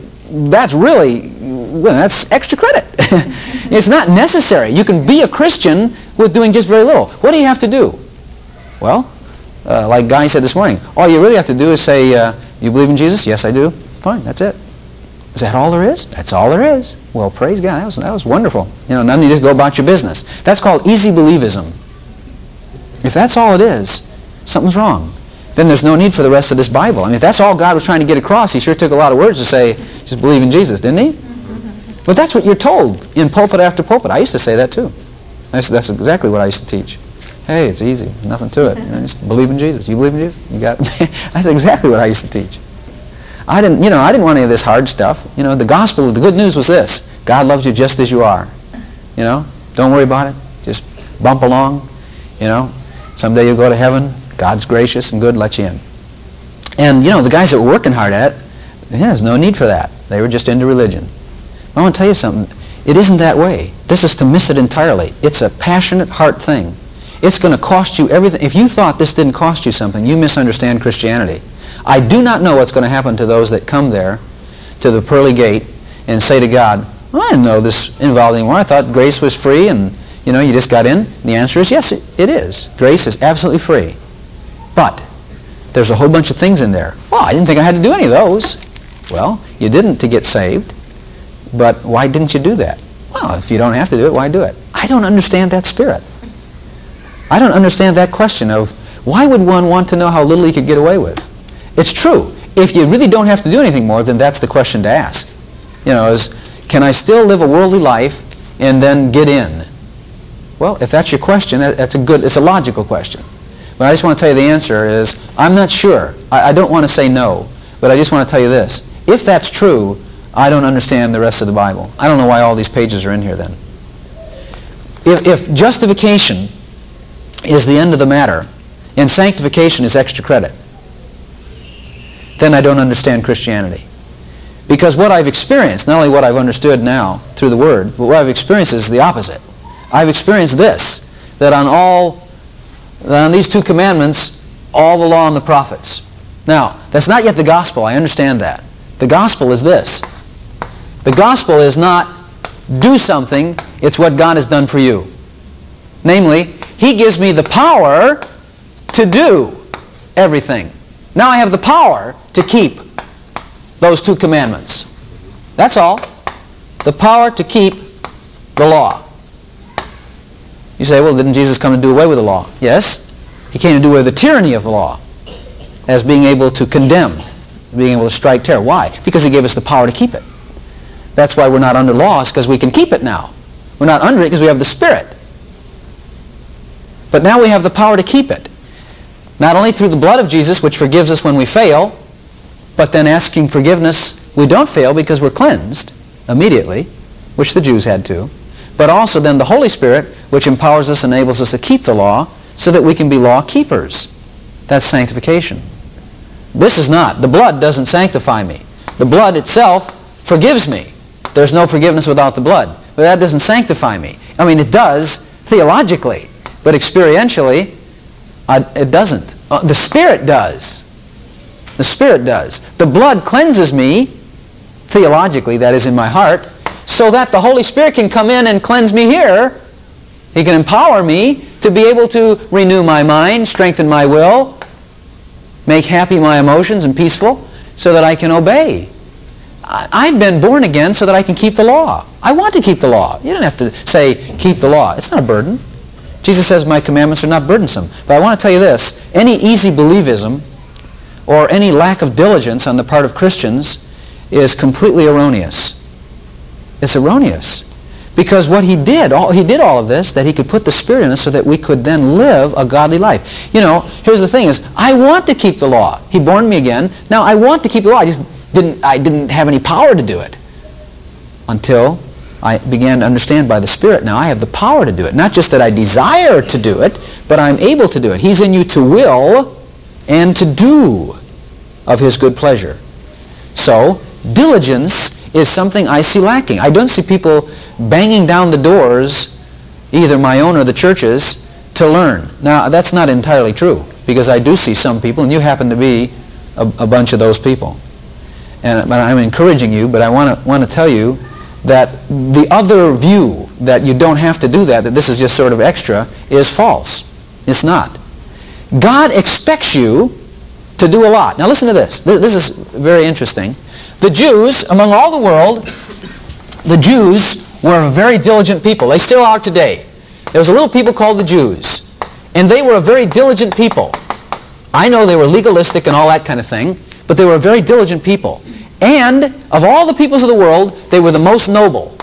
extra credit. It's not necessary. You can be a Christian with doing just very little. What do you have to do? Well, like Guy said this morning, all you really have to do is say, you believe in Jesus? Yes, I do. Fine, that's it. Is that all there is? That's all there is. Well, praise God. That was wonderful. You know, none you just go about your business. That's called easy believism. If that's all it is, something's wrong. Then there's no need for the rest of this Bible. I mean, if that's all God was trying to get across, He sure took a lot of words to say, just believe in Jesus, didn't He? But that's what you're told in pulpit after pulpit. I used to say that too. That's exactly what I used to teach. Hey, it's easy. Nothing to it. You know, just believe in Jesus. You believe in Jesus? You got it. That's exactly what I used to teach. I didn't want any of this hard stuff. You know, the gospel, the good news was this: God loves you just as you are. You know, don't worry about it. Just bump along. You know, someday you'll go to heaven. God's gracious and good, let you in. And you know, the guys that were working hard at it, there's no need for that. They were just into religion. I want to tell you something. It isn't that way. This is to miss it entirely. It's a passionate heart thing. It's going to cost you everything. If you thought this didn't cost you something, you misunderstand Christianity. I do not know what's going to happen to those that come there to the pearly gate and say to God, well, I didn't know this involved anymore. I thought grace was free and, you know, you just got in. The answer is yes, it is. Grace is absolutely free. But there's a whole bunch of things in there. Well, I didn't think I had to do any of those. Well, you didn't to get saved. But why didn't you do that? Well, if you don't have to do it, why do it? I don't understand that spirit. I don't understand that question of why would one want to know how little he could get away with? It's true. If you really don't have to do anything more, then that's the question to ask. You know, is can I still live a worldly life and then get in? Well, if that's your question, it's a logical question. But I just want to tell you the answer is I'm not sure. I don't want to say no, but I just want to tell you this. If that's true, I don't understand the rest of the Bible. I don't know why all these pages are in here then. If justification is the end of the matter and sanctification is extra credit, then I don't understand Christianity. Because what I've experienced, not only what I've understood now through the Word, but what I've experienced is the opposite. I've experienced this, that on these two commandments, all the law and the prophets. Now, that's not yet the gospel. I understand that. The gospel is this. The gospel is not do something, it's what God has done for you. Namely, He gives me the power to do everything. Now I have the power to keep those two commandments. That's all. The power to keep the law. You say, well, didn't Jesus come to do away with the law? Yes. He came to do away with the tyranny of the law as being able to condemn, being able to strike terror. Why? Because He gave us the power to keep it. That's why we're not under laws, because we can keep it now. We're not under it because we have the Spirit. But now we have the power to keep it. Not only through the blood of Jesus, which forgives us when we fail, but then asking forgiveness We don't fail because we're cleansed immediately, which the Jews had to. But also then the Holy Spirit, which empowers us, enables us to keep the law so that we can be law keepers. That's sanctification. This is not. The blood doesn't sanctify me. The blood itself forgives me. There's no forgiveness without the blood. But that doesn't sanctify me. I mean, it does theologically, but experientially, it doesn't. The Spirit does. The Spirit does. The blood cleanses me, theologically, that is in my heart, so that the Holy Spirit can come in and cleanse me here. He can empower me to be able to renew my mind, strengthen my will, make happy my emotions and peaceful, so that I can obey. I've been born again so that I can keep the law. I want to keep the law. You don't have to say, keep the law. It's not a burden. Jesus says, my commandments are not burdensome. But I want to tell you this. Any easy believism or any lack of diligence on the part of Christians is completely erroneous. It's erroneous. Because what he did all of this, that he could put the Spirit in us so that we could then live a godly life. You know, here's the thing is, I want to keep the law. He born me again. Now I want to keep the law. I didn't have any power to do it until I began to understand by the Spirit. Now I have the power to do it. Not just that I desire to do it, but I'm able to do it. He's in you to will and to do of His good pleasure. So, diligence is something I see lacking. I don't see people banging down the doors, either my own or the church's, to learn. Now, that's not entirely true, because I do see some people, and you happen to be a bunch of those people. But I'm encouraging you, but I want to tell you that the other view, that you don't have to do that this is just sort of extra, is false. It's not. God expects you to do a lot. Now listen to this. This is very interesting. The Jews, among all the world, the Jews were a very diligent people. They still are today. There was a little people called the Jews, and they were a very diligent people. I know they were legalistic and all that kind of thing, but they were a very diligent people. And of all the peoples of the world, they were the most noble.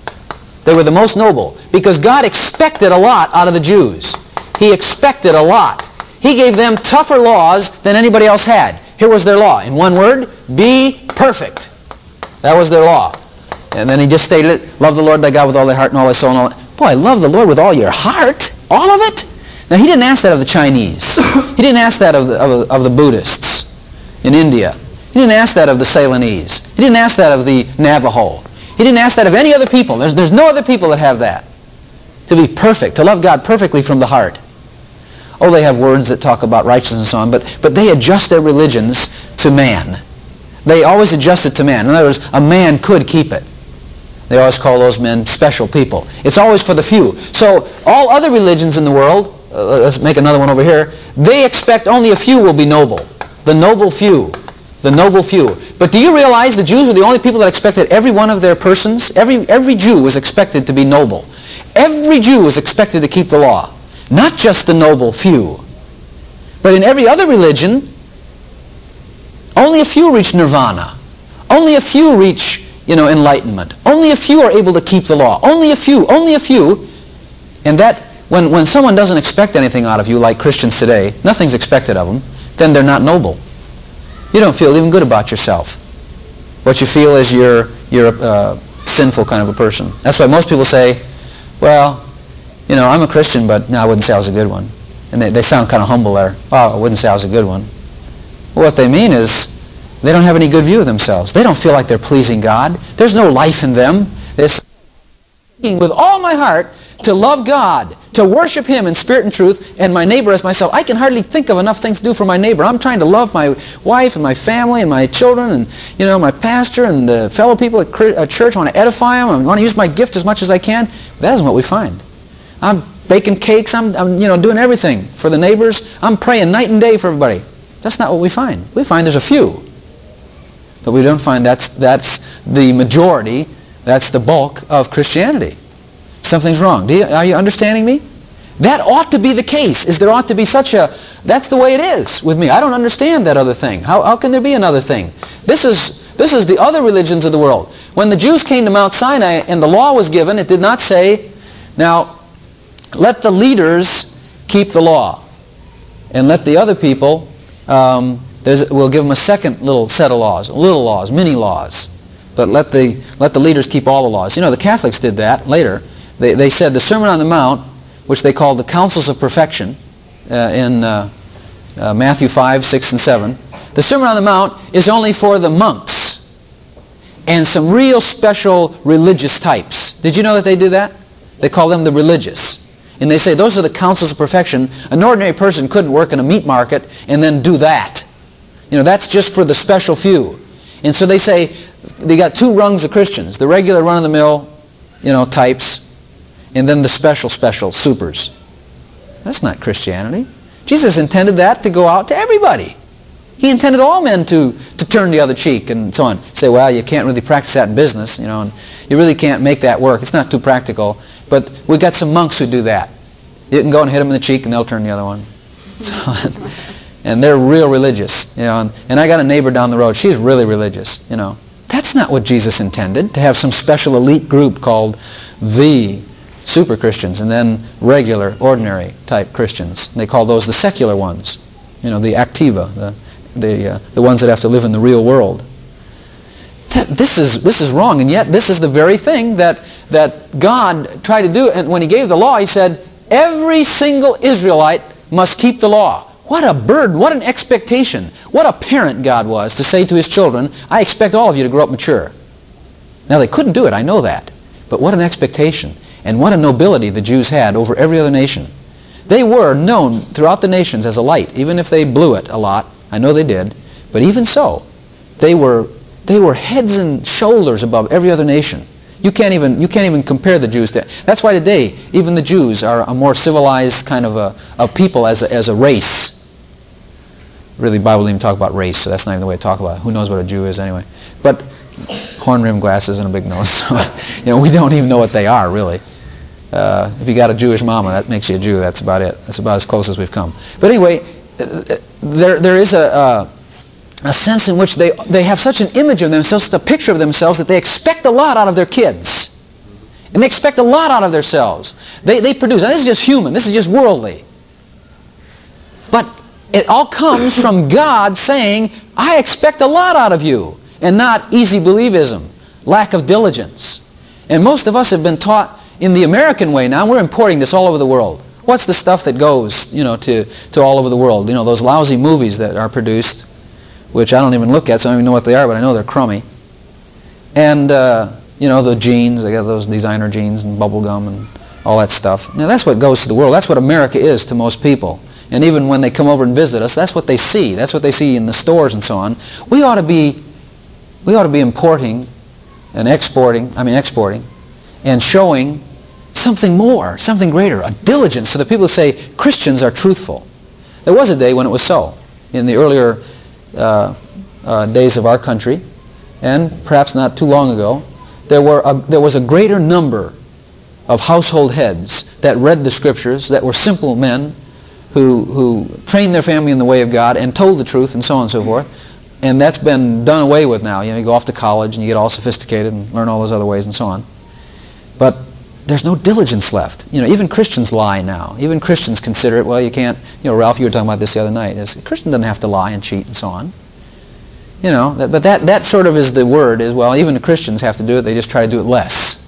They were the most noble because God expected a lot out of the Jews. He expected a lot. He gave them tougher laws than anybody else had. Here was their law. In one word, be perfect. That was their law. And then he just stated it, love the Lord thy God with all thy heart and all thy soul and all that. Boy, love the Lord with all your heart? All of it? Now he didn't ask that of the Chinese. He didn't ask that of the Buddhists in India. He didn't ask that of the Ceylonese. He didn't ask that of the Navajo. He didn't ask that of any other people. There's no other people that have that. To be perfect, to love God perfectly from the heart. Oh, they have words that talk about righteousness and so on, but they adjust their religions to man. They always adjust it to man. In other words, a man could keep it. They always call those men special people. It's always for the few. So all other religions in the world, let's make another one over here, they expect only a few will be noble. The noble few. The noble few. But do you realize the Jews were the only people that expected every one of their persons? Every Jew was expected to be noble. Every Jew was expected to keep the law. Not just the noble few. But in every other religion, only a few reach nirvana. Only a few reach, enlightenment. Only a few are able to keep the law. Only a few. Only a few. And that, when someone doesn't expect anything out of you, like Christians today, nothing's expected of them, then they're not noble. You don't feel even good about yourself. What you feel is you're a sinful kind of a person. That's why most people say, well, I'm a Christian, but no, I wouldn't say I was a good one. And they sound kind of humble there. Oh, I wouldn't say I was a good one. Well, what they mean is they don't have any good view of themselves. They don't feel like they're pleasing God. There's no life in them. They're seeking with all my heart to love God, to worship Him in spirit and truth, and my neighbor as myself. I can hardly think of enough things to do for my neighbor. I'm trying to love my wife and my family and my children and, my pastor and the fellow people at church. I want to edify them. I want to use my gift as much as I can. That isn't what we find. I'm baking cakes. I'm doing everything for the neighbors. I'm praying night and day for everybody. That's not what we find. We find there's a few. But we don't find that's the majority, that's the bulk of Christianity. Something's wrong. Are you understanding me? That ought to be the case. There ought to be that's the way it is with me. I don't understand that other thing. How can there be another thing? This is the other religions of the world. When the Jews came to Mount Sinai and the law was given, it did not say, now, let the leaders keep the law and let the other people We'll give them a second little set of laws, little laws, mini laws. But let the leaders keep all the laws. You know, the Catholics did that later. They said the Sermon on the Mount, which they called the Counsels of Perfection in Matthew 5, 6, and 7. The Sermon on the Mount is only for the monks and some real special religious types. Did you know that they do that? They call them the religious. And they say those are the counsels of perfection. An ordinary person couldn't work in a meat market and then do that. You know, that's just for the special few. And so they say they got two rungs of Christians, the regular run-of-the-mill, you know, types, and then the special supers. That's not Christianity. Jesus intended that to go out to everybody. He intended all men to turn the other cheek and so on. Say, well, you can't really practice that in business, you know, and you really can't make that work. It's not too practical. But we've got some monks who do that. You can go and hit them in the cheek and they'll turn the other one. And they're real religious, you know. And I got a neighbor down the road. She's really religious, you know. That's not what Jesus intended, to have some special elite group called the super Christians and then regular, ordinary type Christians. They call those the secular ones, you know, the activa, the ones that have to live in the real world. This is wrong, and yet this is the very thing that God tried to do. And when He gave the law, He said, every single Israelite must keep the law. What a burden, what an expectation. What a parent God was to say to His children, I expect all of you to grow up mature. Now they couldn't do it, I know that. But what an expectation. And what a nobility the Jews had over every other nation. They were known throughout the nations as a light, even if they blew it a lot. I know they did. But even so, they were heads and shoulders above every other nation. You can't even compare the Jews to. That's why today even the Jews are a more civilized kind of a people as a race. Really, the Bible doesn't even talk about race, so that's not even the way to talk about it. Who knows what a Jew is anyway? But horn-rimmed glasses and a big nose. So, you know, we don't even know what they are really. If you got a Jewish mama, that makes you a Jew. That's about it. That's about as close as we've come. But anyway, there is a sense in which they have such an image of themselves, a picture of themselves, that they expect a lot out of their kids. And they expect a lot out of themselves. They produce. Now, this is just human. This is just worldly. But it all comes from God saying, I expect a lot out of you. And not easy believism, lack of diligence. And most of us have been taught in the American way now. We're importing this all over the world. What's the stuff that goes, you know, to all over the world? You know, those lousy movies that are produced, which I don't even look at, so I don't even know what they are, but I know they're crummy. And, you know, the jeans, they got those designer jeans and bubble gum and all that stuff. Now, that's what goes to the world. That's what America is to most people. And even when they come over and visit us, that's what they see. That's what they see in the stores and so on. We ought to be importing and exporting, and showing something more, something greater, a diligence, so that people say Christians are truthful. There was a day when it was so. In the earlier days of our country, and perhaps not too long ago, there was a greater number of household heads that read the Scriptures, that were simple men who trained their family in the way of God and told the truth and so on and so forth. And that's been done away with now. You know, you go off to college and you get all sophisticated and learn all those other ways and so on. But there's no diligence left. You know, even Christians lie now. Even Christians consider it, well, you can't, you know, Ralph, you were talking about this the other night. A Christian doesn't have to lie and cheat and so on. You know, but that sort of is the word, is, well, even the Christians have to do it, they just try to do it less.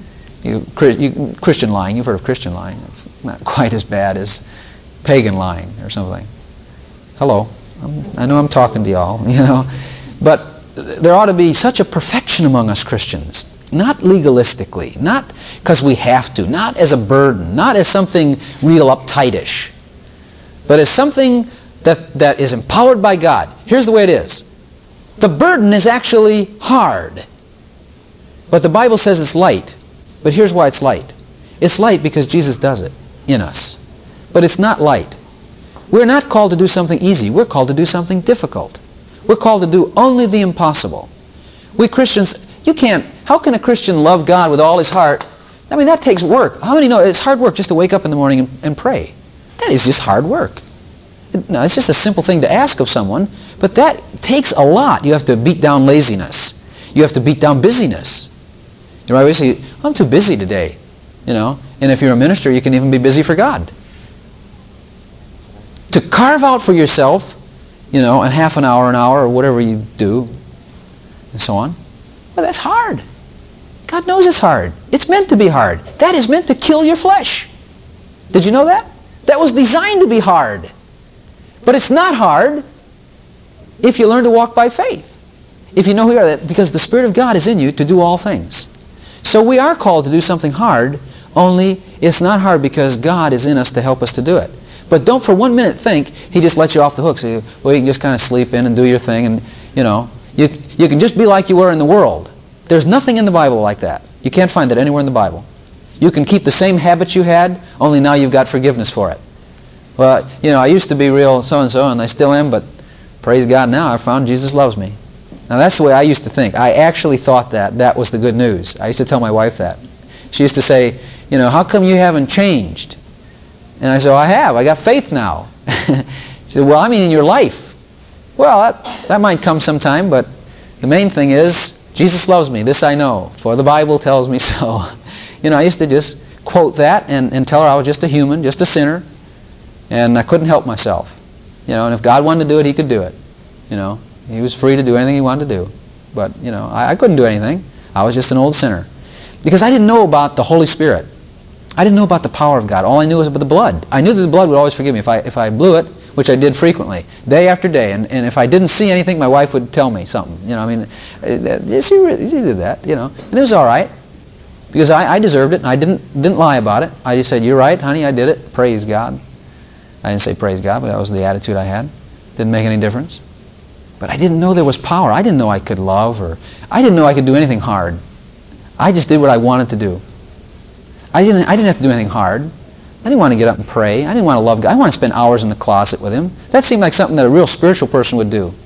Christian lying, you've heard of Christian lying. It's not quite as bad as pagan lying or something. Hello. I know I'm talking to y'all, you know. But there ought to be such a perfection among us Christians. Not legalistically, not because we have to, not as a burden, not as something real uptightish, but as something that is empowered by God. Here's the way it is. The burden is actually hard, but the Bible says it's light. But here's why it's light. It's light because Jesus does it in us. But it's not light. We're not called to do something easy. We're called to do something difficult. We're called to do only the impossible. We Christians, how can a Christian love God with all his heart? I mean, that takes work. How many know it's hard work just to wake up in the morning and pray? That is just hard work. No, it's just a simple thing to ask of someone, but that takes a lot. You have to beat down laziness. You have to beat down busyness. You know, I always say, I'm too busy today, you know. And if you're a minister, you can even be busy for God. To carve out for yourself you know, and half an hour, or whatever you do, and so on. Well, that's hard. God knows it's hard. It's meant to be hard. That is meant to kill your flesh. Did you know that? That was designed to be hard. But it's not hard if you learn to walk by faith. If you know who you are, because the Spirit of God is in you to do all things. So we are called to do something hard, only it's not hard because God is in us to help us to do it. But don't for 1 minute think He just lets you off the hook. So well, you can just kind of sleep in and do your thing, and you know, you can just be like you were in the world. There's nothing in the Bible like that. You can't find that anywhere in the Bible. You can keep the same habits you had, only now you've got forgiveness for it. Well, you know, I used to be real so-and-so, and I still am, but praise God now, I found Jesus loves me. Now that's the way I used to think. I actually thought that was the good news. I used to tell my wife that. She used to say, you know, how come you haven't changed? And I said, I have. I got faith now. She said, well, I mean in your life. Well, that might come sometime, but the main thing is, Jesus loves me. This I know, for the Bible tells me so. You know, I used to just quote that and tell her I was just a human, just a sinner, and I couldn't help myself. You know, and if God wanted to do it, He could do it. You know, He was free to do anything He wanted to do. But, you know, I couldn't do anything. I was just an old sinner. Because I didn't know about the Holy Spirit. I didn't know about the power of God. All I knew was about the blood. I knew that the blood would always forgive me if I blew it, which I did frequently, day after day. And if I didn't see anything, my wife would tell me something. You know, I mean, she did that, you know. And it was all right. Because I deserved it, and I didn't lie about it. I just said, you're right, honey, I did it. Praise God. I didn't say praise God, but that was the attitude I had. Didn't make any difference. But I didn't know there was power. I didn't know I could love, or I didn't know I could do anything hard. I just did what I wanted to do. I didn't have to do anything hard. I didn't want to get up and pray. I didn't want to love God. I didn't want to spend hours in the closet with Him. That seemed like something that a real spiritual person would do.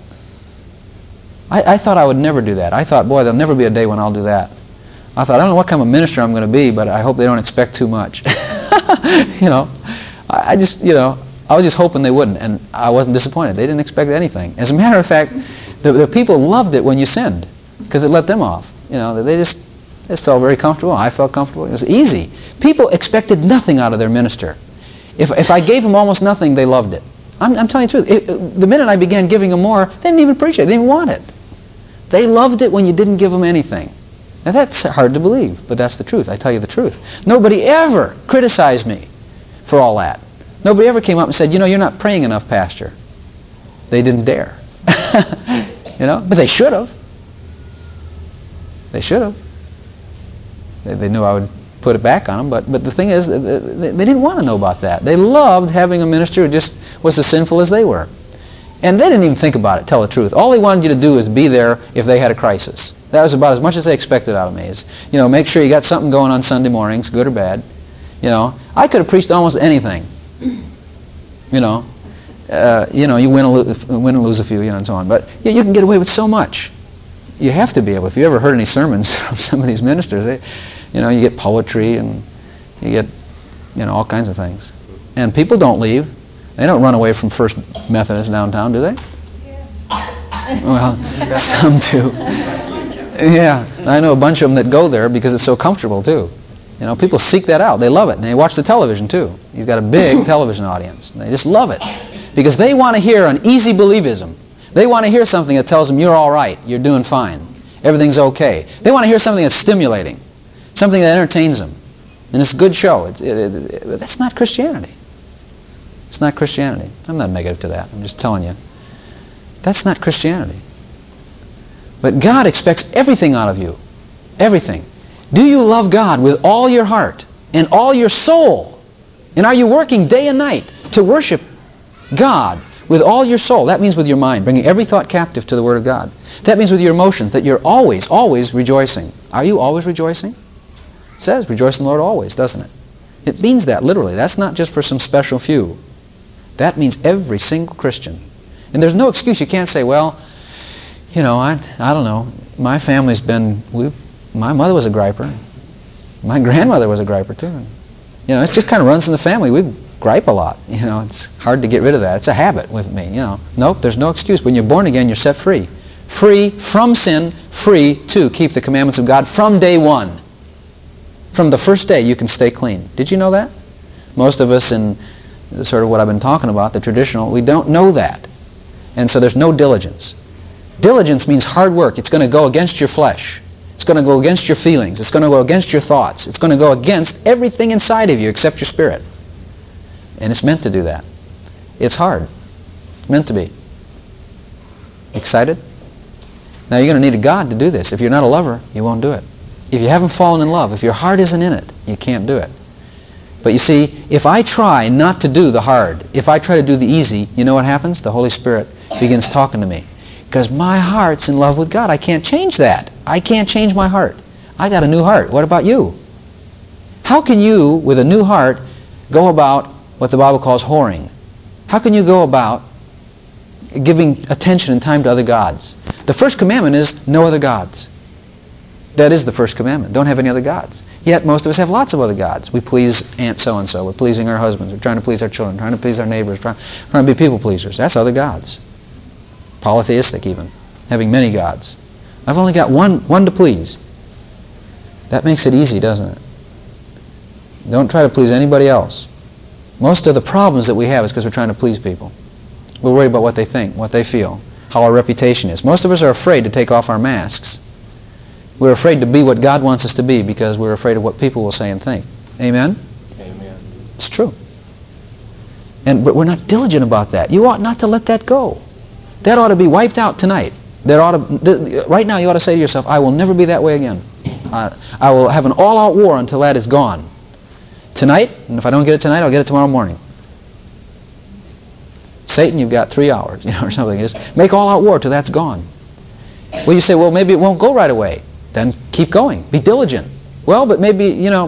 I thought I would never do that. I thought, boy, there'll never be a day when I'll do that. I thought, I don't know what kind of minister I'm going to be, but I hope they don't expect too much. You know, I was just hoping they wouldn't, and I wasn't disappointed. They didn't expect anything. As a matter of fact, the people loved it when you sinned, because it let them off. You know, they just felt very comfortable. I felt comfortable. It was easy. People expected nothing out of their minister. If I gave them almost nothing, they loved it. I'm telling you the truth. The minute I began giving them more, they didn't even appreciate it. They didn't want it. They loved it when you didn't give them anything. Now that's hard to believe, but that's the truth. I tell you the truth. Nobody ever criticized me for all that. Nobody ever came up and said, you know, you're not praying enough, Pastor. They didn't dare. You know, but they should have. They should have. They knew I would put it back on them, but the thing is, they didn't want to know about that. They loved having a minister who just was as sinful as they were. And they didn't even think about it, tell the truth. All they wanted you to do was be there if they had a crisis. That was about as much as they expected out of me. Is, you know, make sure you got something going on Sunday mornings, good or bad. You know, I could have preached almost anything. You know, you win and lose a few, you know, and so on. But you can get away with so much. You have to be able. If you ever heard any sermons from some of these ministers, you know, you get poetry and you get, you know, all kinds of things. And people don't leave. They don't run away from First Methodist downtown, do they? Well, some do. Yeah, I know a bunch of them that go there because it's so comfortable too. You know, people seek that out. They love it. And they watch the television too. He's got a big television audience. They just love it because they want to hear an easy believism. They want to hear something that tells them you're all right, you're doing fine, everything's okay. They want to hear something that's stimulating, something that entertains them. And it's a good show. That's not Christianity. It's not Christianity. I'm not negative to that. I'm just telling you. That's not Christianity. But God expects everything out of you. Everything. Do you love God with all your heart and all your soul? And are you working day and night to worship God with all your soul? That means with your mind, bringing every thought captive to the Word of God. That means with your emotions, that you're always, always rejoicing. Are you always rejoicing? It says, rejoice in the Lord always, doesn't it? It means that, literally. That's not just for some special few. That means every single Christian. And there's no excuse. You can't say, well, you know, I don't know. My family's been, my mother was a griper. My grandmother was a griper too. You know, it just kind of runs in the family. We gripe a lot. You know, it's hard to get rid of that. It's a habit with me, you know. Nope, there's no excuse. When you're born again, you're set free. Free from sin, free to keep the commandments of God from day one. From the first day, you can stay clean. Did you know that? Most of us in sort of what I've been talking about, the traditional, we don't know that. And so there's no diligence. Diligence means hard work. It's going to go against your flesh. It's going to go against your feelings. It's going to go against your thoughts. It's going to go against everything inside of you except your spirit. And it's meant to do that. It's hard. It's meant to be. Excited? Now you're going to need a God to do this. If you're not a lover, you won't do it. If you haven't fallen in love, if your heart isn't in it, you can't do it. But you see, if I try not to do the hard, if I try to do the easy, you know what happens? The Holy Spirit begins talking to me. Because my heart's in love with God. I can't change that. I can't change my heart. I got a new heart. What about you? How can you, with a new heart, go about what the Bible calls whoring? How can you go about giving attention and time to other gods? The first commandment is no other gods. That is the first commandment. Don't have any other gods. Yet most of us have lots of other gods. We please Aunt so-and-so. We're pleasing our husbands. We're trying to please our children. Trying to please our neighbors. Trying to be people pleasers. That's other gods. Polytheistic even. Having many gods. I've only got one to please. That makes it easy, doesn't it? Don't try to please anybody else. Most of the problems that we have is because we're trying to please people. We're worried about what they think, what they feel, how our reputation is. Most of us are afraid to take off our masks. We're afraid to be what God wants us to be because we're afraid of what people will say and think. Amen? Amen. It's true. But we're not diligent about that. You ought not to let that go. That ought to be wiped out tonight. Right now you ought to say to yourself, I will never be that way again. I will have an all-out war until that is gone. Tonight, and if I don't get it tonight, I'll get it tomorrow morning. Satan, you've got 3 hours, or something. Just make all-out war till that's gone. Well, you say, well, maybe it won't go right away. Then keep going. Be diligent. Well, but maybe. Well,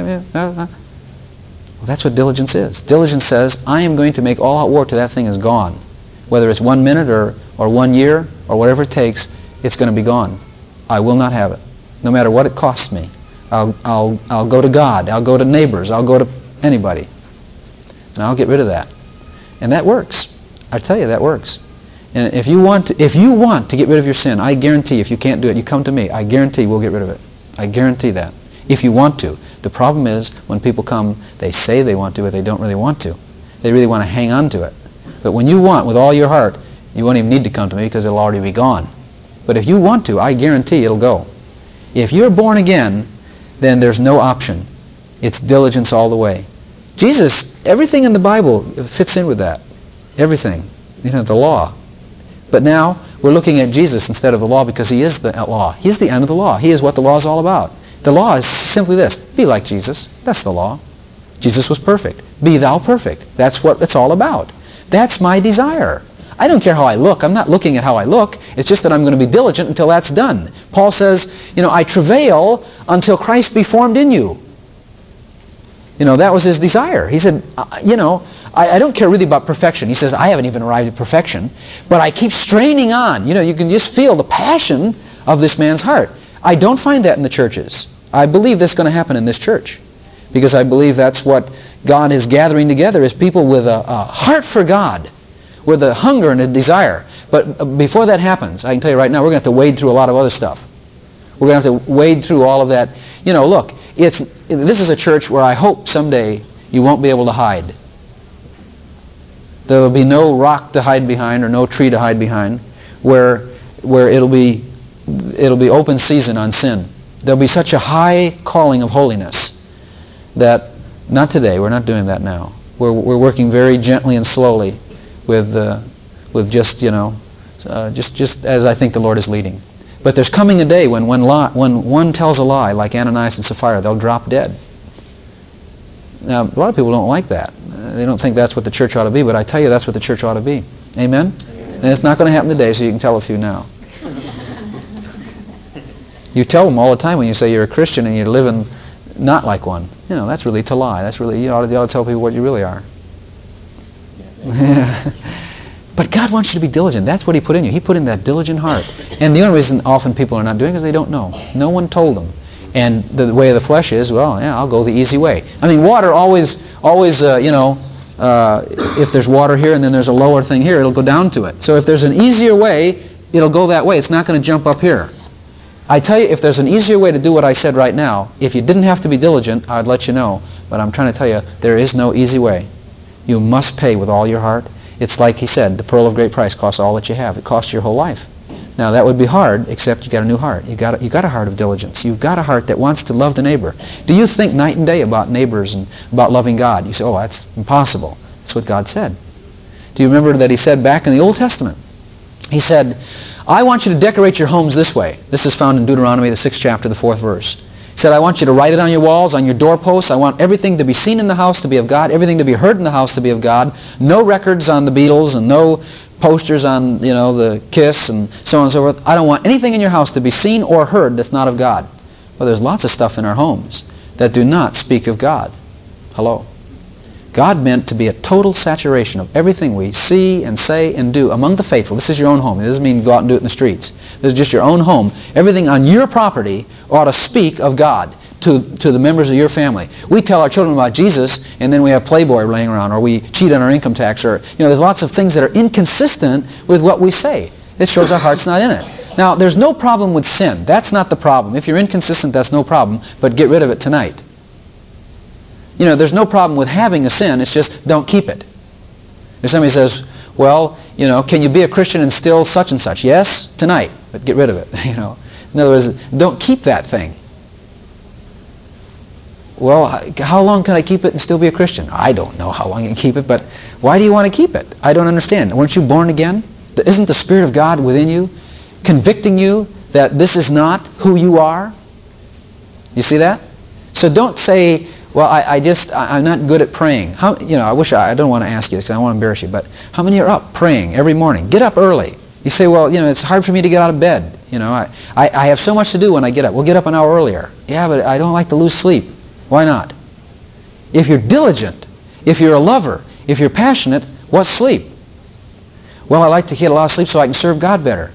that's what diligence is. Diligence says, I am going to make all-out war till that thing is gone. Whether it's 1 minute or 1 year or whatever it takes, it's going to be gone. I will not have it, no matter what it costs me. I'll go to God. I'll go to neighbors. I'll go to anybody. And I'll get rid of that. And that works. I tell you, that works. And if you want to get rid of your sin, I guarantee if you can't do it, you come to me. I guarantee we'll get rid of it. I guarantee that. If you want to. The problem is when people come, they say they want to, but they don't really want to. They really want to hang on to it. But when you want with all your heart, you won't even need to come to me because it'll already be gone. But if you want to, I guarantee it'll go. If you're born again, then there's no option. It's diligence all the way. Jesus, everything in the Bible fits in with that. Everything. The law. But now we're looking at Jesus instead of the law because He is the law. He's the end of the law. He is what the law is all about. The law is simply this. Be like Jesus. That's the law. Jesus was perfect. Be thou perfect. That's what it's all about. That's my desire. I don't care how I look. I'm not looking at how I look. It's just that I'm going to be diligent until that's done. Paul says, I travail until Christ be formed in you. That was his desire. He said, I don't care really about perfection. He says, I haven't even arrived at perfection, but I keep straining on. You can just feel the passion of this man's heart. I don't find that in the churches. I believe that's going to happen in this church because I believe that's what God is gathering together is people with a heart for God, with a hunger and a desire. But before that happens, I can tell you right now, we're going to have to wade through a lot of other stuff. We're going to have to wade through all of that. Look, this is a church where I hope someday you won't be able to hide. There will be no rock to hide behind or no tree to hide behind where it'll be open season on sin. There'll be such a high calling of holiness that, not today, we're not doing that now. We're working very gently and slowly with just as I think the Lord is leading. But there's coming a day when one tells a lie, like Ananias and Sapphira, they'll drop dead. Now, a lot of people don't like that. They don't think that's what the church ought to be, but I tell you that's what the church ought to be. Amen? And it's not going to happen today, so you can tell a few now. You tell them all the time when you say you're a Christian and you're living not like one. That's really to lie. That's really, you ought to tell people what you really are. But God wants you to be diligent. That's what He put in you. He put in that diligent heart. And the only reason often people are not doing it is they don't know. No one told them. And the way of the flesh is, well, yeah, I'll go the easy way. I mean, water always, if there's water here and then there's a lower thing here, it'll go down to it. So if there's an easier way, it'll go that way. It's not going to jump up here. I tell you, if there's an easier way to do what I said right now, if you didn't have to be diligent, I'd let you know. But I'm trying to tell you, there is no easy way. You must pay with all your heart. It's like he said, the pearl of great price costs all that you have. It costs your whole life. Now that would be hard, except you got a new heart. You got a heart of diligence. You've got a heart that wants to love the neighbor. Do you think night and day about neighbors and about loving God? You say, oh, that's impossible. That's what God said. Do you remember that he said back in the Old Testament? He said, I want you to decorate your homes this way. This is found in Deuteronomy, the 6th chapter, the 4th verse. He said, I want you to write it on your walls, on your doorposts. I want everything to be seen in the house to be of God, everything to be heard in the house to be of God. No records on the Beatles and no posters on, the Kiss and so on and so forth. I don't want anything in your house to be seen or heard that's not of God. Well, there's lots of stuff in our homes that do not speak of God. Hello. God meant to be a total saturation of everything we see and say and do among the faithful. This is your own home. It doesn't mean go out and do it in the streets. This is just your own home. Everything on your property ought to speak of God to the members of your family. We tell our children about Jesus, and then we have Playboy laying around, or we cheat on our income tax, or there's lots of things that are inconsistent with what we say. It shows our heart's not in it. Now, there's no problem with sin. That's not the problem. If you're inconsistent, that's no problem, but get rid of it tonight. There's no problem with having a sin. It's just don't keep it. If somebody says, well, can you be a Christian and still such and such? Yes, tonight, but get rid of it. In other words, don't keep that thing. Well, how long can I keep it and still be a Christian? I don't know how long you can keep it, but why do you want to keep it? I don't understand. Weren't you born again? Isn't the Spirit of God within you convicting you that this is not who you are? You see that? So don't say, well, I'm not good at praying. I don't want to ask you this because I don't want to embarrass you, but how many are up praying every morning? Get up early. You say, well, it's hard for me to get out of bed. I have so much to do when I get up. We'll get up an hour earlier. Yeah, but I don't like to lose sleep. Why not? If you're diligent, if you're a lover, if you're passionate, what's sleep? Well, I like to get a lot of sleep so I can serve God better.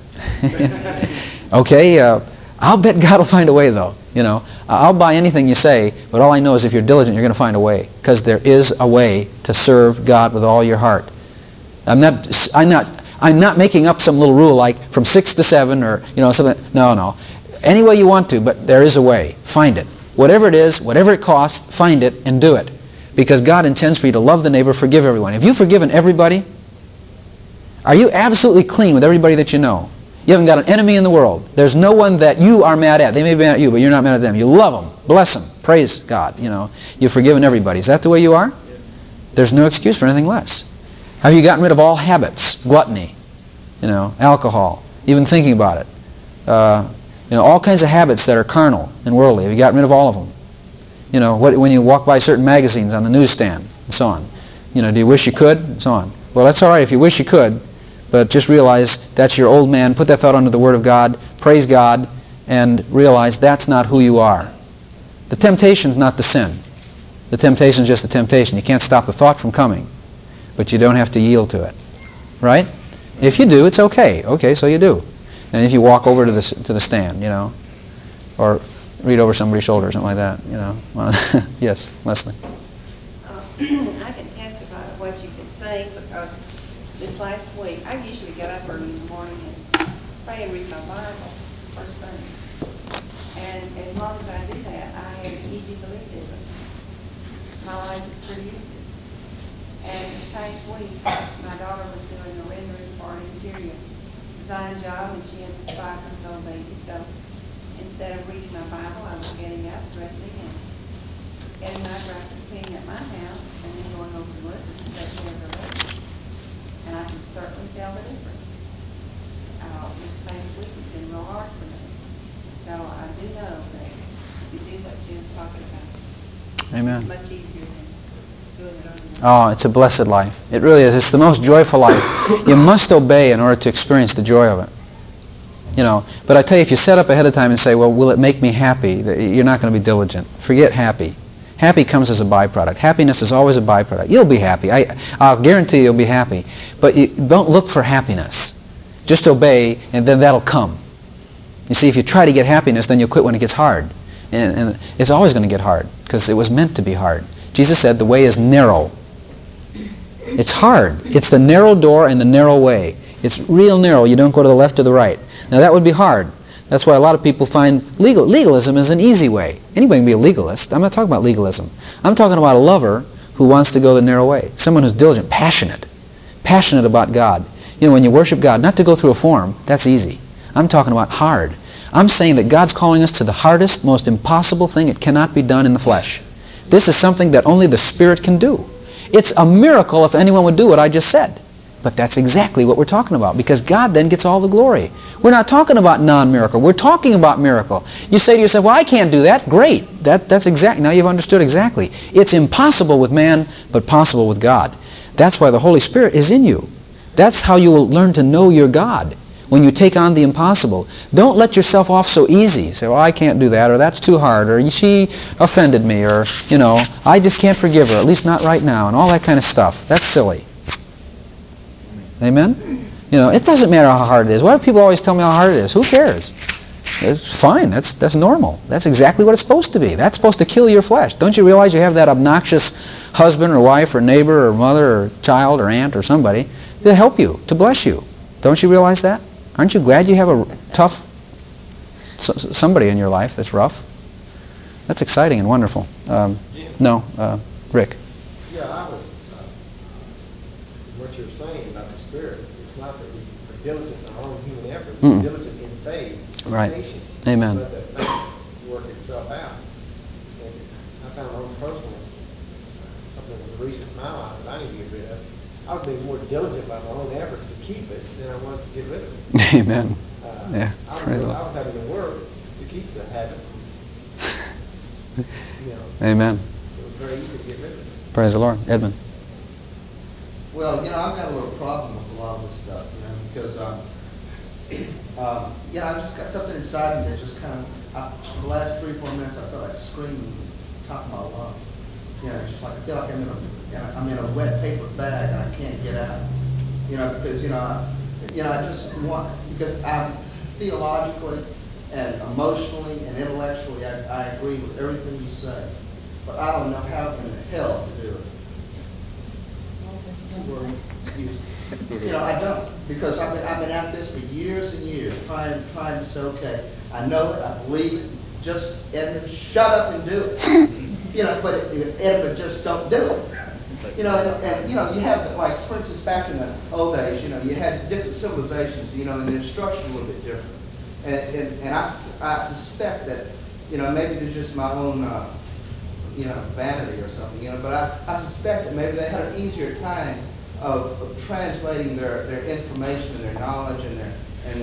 Okay, I'll bet God will find a way, though. I'll buy anything you say, but all I know is if you're diligent, you're going to find a way, because there is a way to serve God with all your heart. I'm not making up some little rule like from 6 to 7 or something. No. Any way you want to, but there is a way. Find it. Whatever it is, whatever it costs, find it and do it, because God intends for you to love the neighbor, forgive everyone. Have you forgiven everybody? Are you absolutely clean with everybody that you know? You haven't got an enemy in the world. There's no one that you are mad at. They may be mad at you, but you're not mad at them. You love them. Bless them. Praise God. You've forgiven everybody. Is that the way you are? There's no excuse for anything less. Have you gotten rid of all habits? Gluttony, alcohol, even thinking about it. All kinds of habits that are carnal and worldly. Have you gotten rid of all of them? When you walk by certain magazines on the newsstand and so on. Do you wish you could? And so on. Well, that's all right if you wish you could. But just realize that's your old man. Put that thought under the Word of God. Praise God. And realize that's not who you are. The temptation's not the sin. The temptation's just the temptation. You can't stop the thought from coming. But you don't have to yield to it. Right? If you do, it's okay. Okay, so you do. And if you walk over to the stand, or read over somebody's shoulder or something like that, Yes, Leslie. I can testify to what you've been saying, because this last week, I usually get up early in the morning and pray and read my Bible first thing. And as long as I do that, I have an easy believism. My life is pretty easy. And this past week, my daughter was doing a rendering for an interior design job, and she has a 5-month-old baby. So instead of reading my Bible, I was getting up, dressing, and getting my breakfast, cleaning at my house, and then going over to Melissa's to take care of her baby. And I can certainly tell the difference. This past week has been real hard for me. So I do know that if you do what Jim's talking about, Amen. it's much easier than doing it over. Oh, it's a blessed life. It really is. It's the most joyful life. You must obey in order to experience the joy of it. But I tell you, if you set up ahead of time and say, well, will it make me happy? You're not going to be diligent. Forget happy. Happy comes as a byproduct. Happiness is always a byproduct. You'll be happy. I'll guarantee you'll be happy. But don't look for happiness. Just obey, and then that'll come. You see, if you try to get happiness, then you'll quit when it gets hard. And it's always going to get hard, because it was meant to be hard. Jesus said the way is narrow. It's hard. It's the narrow door and the narrow way. It's real narrow. You don't go to the left or the right. Now that would be hard. That's why a lot of people find legalism is an easy way. Anybody can be a legalist. I'm not talking about legalism. I'm talking about a lover who wants to go the narrow way. Someone who's diligent, passionate passionate about God. You know, when you worship God, not to go through a form, that's easy. I'm talking about hard. I'm saying that God's calling us to the hardest, most impossible thing. It cannot be done in the flesh. This is something that only the Spirit can do. It's a miracle if anyone would do what I just said. But that's exactly what we're talking about, because God then gets all the glory. We're not talking about non-miracle. We're talking about miracle. You say to yourself, well, I can't do that. Great. That's exactly. Now you've understood exactly. It's impossible with man, but possible with God. That's why the Holy Spirit is in you. That's how you will learn to know your God, when you take on the impossible. Don't let yourself off so easy. Say, well, I can't do that, or that's too hard, or she offended me, or, you know, I just can't forgive her, at least not right now, and all that kind of stuff. That's silly. Amen? You know, it doesn't matter how hard it is. Why do people always tell me how hard it is? Who cares? It's fine. That's normal. That's exactly what it's supposed to be. That's supposed to kill your flesh. Don't you realize you have that obnoxious husband or wife or neighbor or mother or child or aunt or somebody to help you, to bless you? Don't you realize that? Aren't you glad you have a tough somebody in your life that's rough? That's exciting and wonderful. Rick. Yeah, I was. What you're saying about the Spirit, it's not that we are diligent in our own human effort. We're diligent in faith, Right. patience. Amen. Let that faith work itself out. And I found my own personal something that was recent in my life that I need to get rid of. I would be more diligent by my own efforts to keep it than I was to get rid of it. Amen. Yeah. I was having to work to keep the habit. Amen. It was very easy to get rid of it. Praise the Lord. Edmund. Well, I've got a little problem with a lot of this stuff, because, I've just got something inside me that just kind of, the last 3-4 minutes, I felt like screaming top of my lungs. Just like I feel like I'm in a wet paper bag and I can't get out. Because, I just want, because I'm theologically and emotionally and intellectually, I agree with everything you say. But I don't know how in the hell to do it. I don't, because I've been at this for years and years, trying to say, okay, I know it, I believe it. Just Edmund, shut up and do it. But Edmund just don't do it. And you have, like, for instance, back in the old days, you had different civilizations, and the instruction a little bit different. And I suspect that, maybe there's just my own, vanity or something, but I suspect that maybe they had an easier time of translating their information and their knowledge and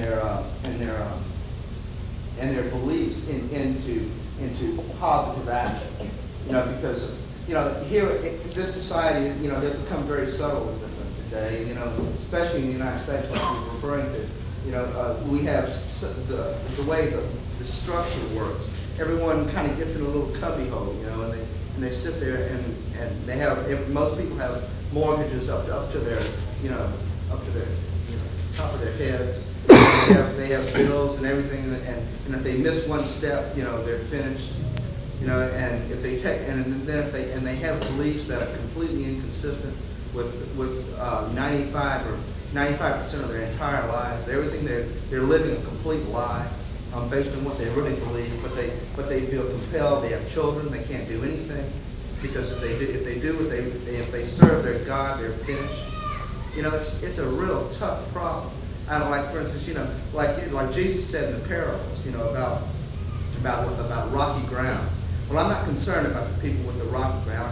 their beliefs into positive action. Because here this society, they've become very subtle with them today. Especially in the United States, like we were referring to. We have the way the structure works. Everyone kind of gets in a little cubby hole, and they sit there and they have, most people have mortgages up to their top of their heads. They have bills and everything, and if they miss one step, they're finished. And if they take, and then if they have beliefs that are completely inconsistent with 95% of their entire lives. Everything they're living a complete lie. Based on what they really believe, but they feel compelled. They have children. They can't do anything because if they serve their God, they're finished. It's a real tough problem. I don't like, for instance, like Jesus said in the parables, about rocky ground. Well, I'm not concerned about the people with the rocky ground.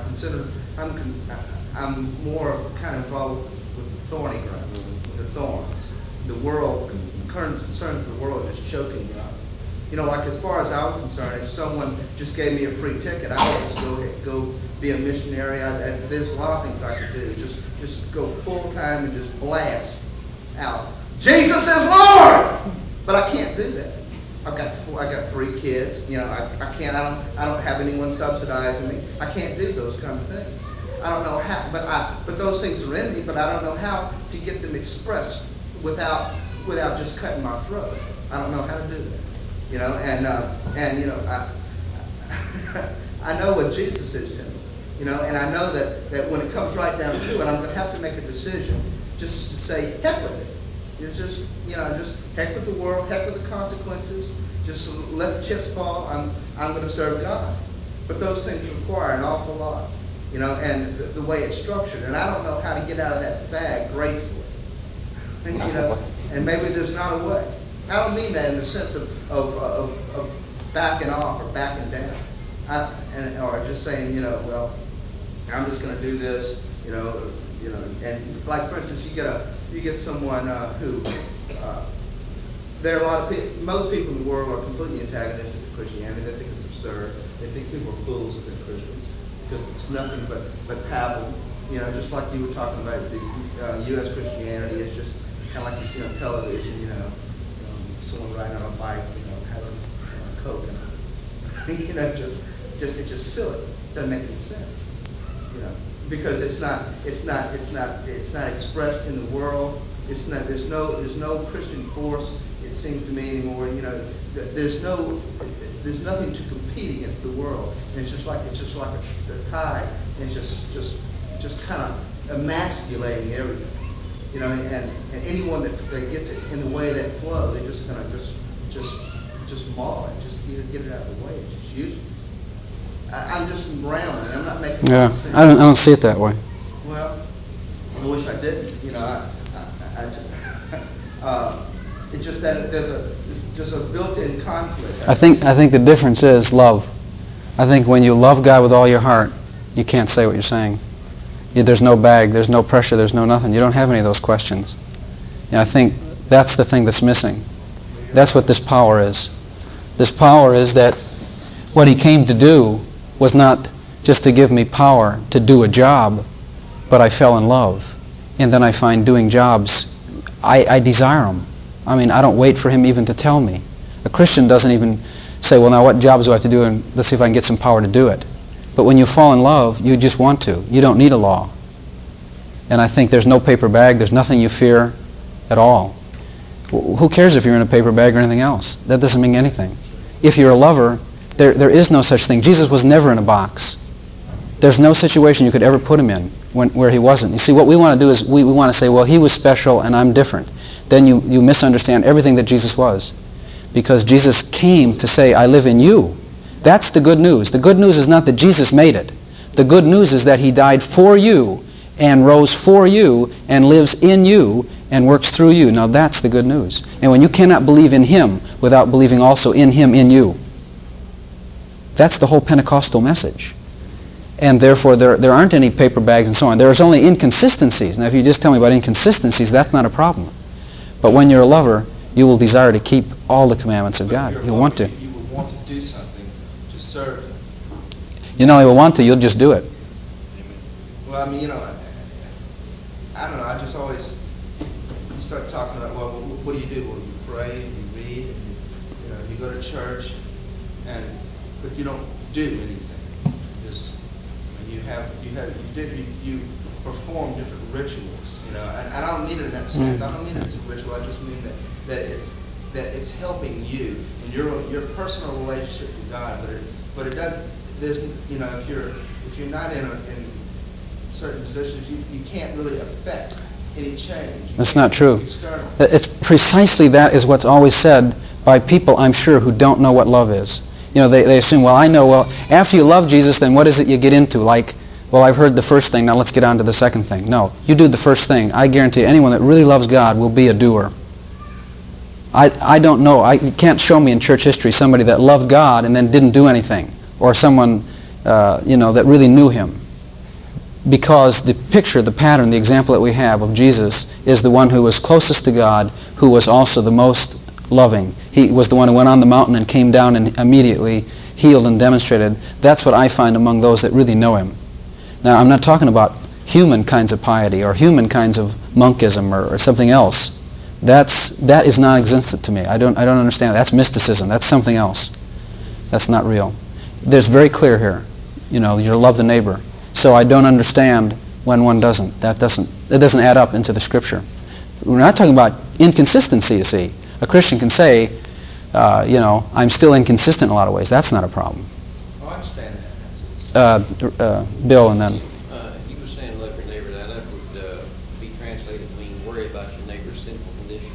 I'm more kind of involved with the thorny ground, with the thorns. The world. Concerns of the world just choking me up. Like as far as I'm concerned, if someone just gave me a free ticket, I would just go be a missionary. There's a lot of things I could do. Just go full time and just blast out, Jesus is Lord. But I can't do that. I got 3 kids. I can't. I don't have anyone subsidizing me. I can't do those kind of things. I don't know how. But those things are in me. But I don't know how to get them expressed without just cutting my throat. I don't know how to do that. I know what Jesus is to me. And I know that when it comes right down to it, I'm going to have to make a decision just to say, heck with it. Just heck with the world, heck with the consequences. Just let the chips fall. I'm going to serve God. But those things require an awful lot. you know, and the way it's structured. And I don't know how to get out of that bag gracefully, you know, and maybe there's not a way. I don't mean that in the sense of backing off or backing down, or just saying, you know, well, I'm just going to do this, you know, and like for instance, you get someone who there are a lot of people. Most people in the world are completely antagonistic to Christianity. They think it's absurd. They think people are fools if they're Christians because it's nothing but pabble. You know, just like you were talking about the U.S. Christianity is just kind of like you see on television. You know, someone riding on a bike, you know, having a Coke, and you know, it's just silly. It doesn't make any sense. You know, because it's not expressed in the world. It's not. There's no Christian force. It seems to me anymore. You know, there's nothing to compete against the world. And it's just like a tide. And just kind of emasculating everything. You know, and anyone that gets it in the way of that flow, they just kind of just maul it, just get it out of the way. It's just useless. I'm just rambling. I'm not making any sense. I don't see it that way. Well, I wish I didn't. You know, it's just that there's just a built-in conflict. I think the difference is love. I think when you love God with all your heart, you can't say what you're saying. There's no bag, there's no pressure, there's no nothing. You don't have any of those questions. And I think that's the thing that's missing. That's what this power is. This power is that what he came to do was not just to give me power to do a job, but I fell in love. And then I find doing jobs, I desire them. I mean, I don't wait for him even to tell me. A Christian doesn't even say, well, now what jobs do I have to do, and let's see if I can get some power to do it. But when you fall in love, you just want to. You don't need a law. And I think there's no paper bag. There's nothing you fear at all. Who cares if you're in a paper bag or anything else? That doesn't mean anything. If you're a lover, there is no such thing. Jesus was never in a box. There's no situation you could ever put him in where he wasn't. You see, what we want to do is we want to say, well, he was special and I'm different. Then you misunderstand everything that Jesus was. Because Jesus came to say, I live in you. That's the good news. The good news is not that Jesus made it. The good news is that he died for you and rose for you and lives in you and works through you. Now that's the good news. And when you cannot believe in him without believing also in him in you, that's the whole Pentecostal message. And therefore there aren't any paper bags and so on. There's only inconsistencies. Now if you just tell me about inconsistencies, that's not a problem. But when you're a lover, you will desire to keep all the commandments of God. You'll want to. You will want to do something to serve him. You not only will want to, you'll just do it. Well, I mean, you know, I don't know. I just always you start talking about, well, what do you do? Well, you pray, you read, and you know, you go to church, but you don't do anything. You perform different rituals. You know, and I don't mean it in that sense. I don't mean it as a ritual. I just mean that it's helping you in your personal relationship with God. But it doesn't. There's, you know, if you're not in certain positions, you can't really affect any change. That's not true. External. It's precisely that is what's always said by people, I'm sure, who don't know what love is. You know, they assume, well, I know, well, after you love Jesus, then what is it you get into? Like, well, I've heard the first thing, now let's get on to the second thing. No, you do the first thing. I guarantee anyone that really loves God will be a doer. I don't know. You can't show me in church history somebody that loved God and then didn't do anything, or someone, you know, that really knew him. Because the picture, the pattern, the example that we have of Jesus is the one who was closest to God, who was also the most loving. He was the one who went on the mountain and came down and immediately healed and demonstrated. That's what I find among those that really know him. Now, I'm not talking about human kinds of piety or human kinds of monkism or something else. That is non-existent to me. I don't understand. That's mysticism. That's something else. That's not real. There's very clear here. You know, you love the neighbor. So I don't understand when one doesn't. It doesn't add up into the Scripture. We're not talking about inconsistency, you see. A Christian can say, you know, I'm still inconsistent in a lot of ways. That's not a problem. Oh, I understand that. Bill, and then... You were saying love your neighbor. That would be translated to mean worry about your neighbor's sinful condition.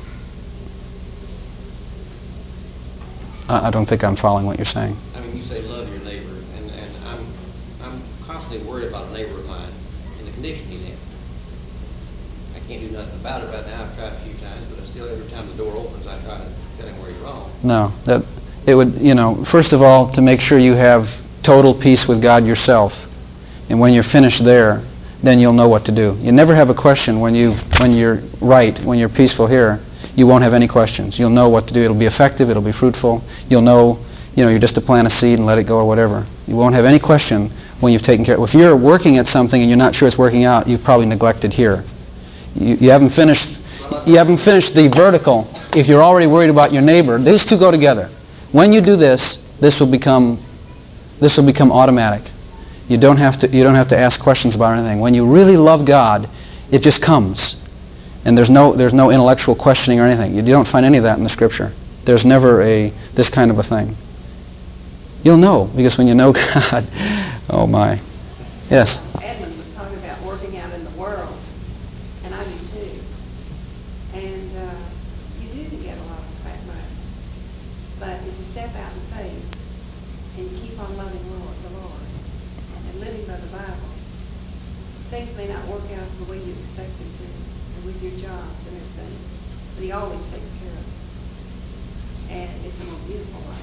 I don't think I'm following what you're saying. I mean, you say love your neighbor, and I'm constantly worried about a neighbor of mine and the condition he's in. I can't do nothing about it right now. I've tried a few times, but I still, every time the door opens, I try to tell him where he's wrong. No, that it would, first of all, to make sure you have total peace with God yourself. And when you're finished there, then you'll know what to do. You never have a question when you're right, when you're peaceful here. You won't have any questions. You'll know what to do. It'll be effective. It'll be fruitful. You'll know, you're just to plant a seed and let it go or whatever. You won't have any question when you've taken care of it. If you're working at something and you're not sure it's working out, you've probably neglected here. You haven't finished the vertical. If you're already worried about your neighbor, these two go together. When you do this, this will become automatic. You don't have to ask questions about anything. When you really love God, it just comes. And there's no intellectual questioning or anything. You don't find any of that in the Scripture. There's never this kind of a thing. You'll know, because when you know God, oh my. Yes? Edmund was talking about working out in the world, and I do too. And you do get a lot of fat money. But if you step out in faith and you keep on loving the Lord and living by the Bible, things may not work out the way you expect them to, and with your jobs and everything, but He always takes care of it. And it's a more beautiful life.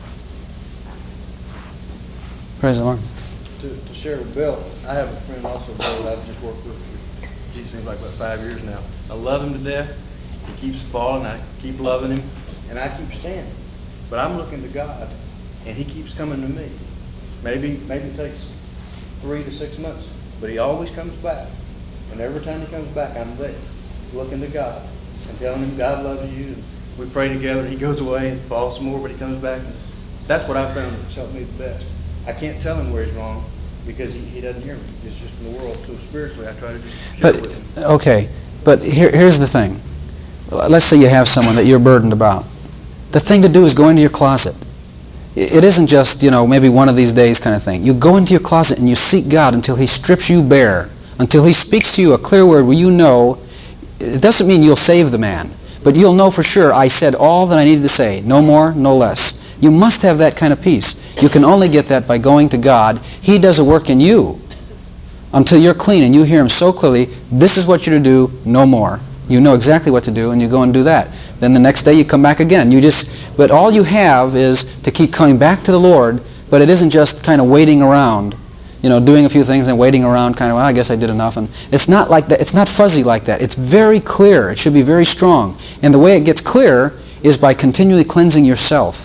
Praise the Lord. To share with Bill, I have a friend also, Bill, that I've just worked with for, seems like about 5 years now. I love him to death. He keeps falling. I keep loving him, and I keep standing. But I'm looking to God, and He keeps coming to me. Maybe it takes 3 to 6 months, but He always comes back. And every time He comes back, I'm there, looking to God and telling Him God loves you. And we pray together. He goes away and falls some more, but he comes back. And that's what I found that's helped me the best. I can't tell him where he's wrong because he doesn't hear me. It's just in the world. So spiritually, I try to just share with him. Okay, but here's the thing. Let's say you have someone that you're burdened about. The thing to do is go into your closet. It isn't just, maybe one of these days kind of thing. You go into your closet and you seek God until He strips you bare, until He speaks to you a clear word where you know. It doesn't mean you'll save the man, but you'll know for sure I said all that I needed to say, no more, no less. You must have that kind of peace. You can only get that by going to God. He does a work in you until you're clean and you hear Him so clearly, this is what you're to do, no more. You know exactly what to do and you go and do that. Then the next day you come back again. But all you have is to keep coming back to the Lord, but it isn't just kind of waiting around, doing a few things and waiting around kind of, well, I guess I did enough. And it's not like that. It's not fuzzy like that. It's very clear. It should be very strong. And the way it gets clear is by continually cleansing yourself.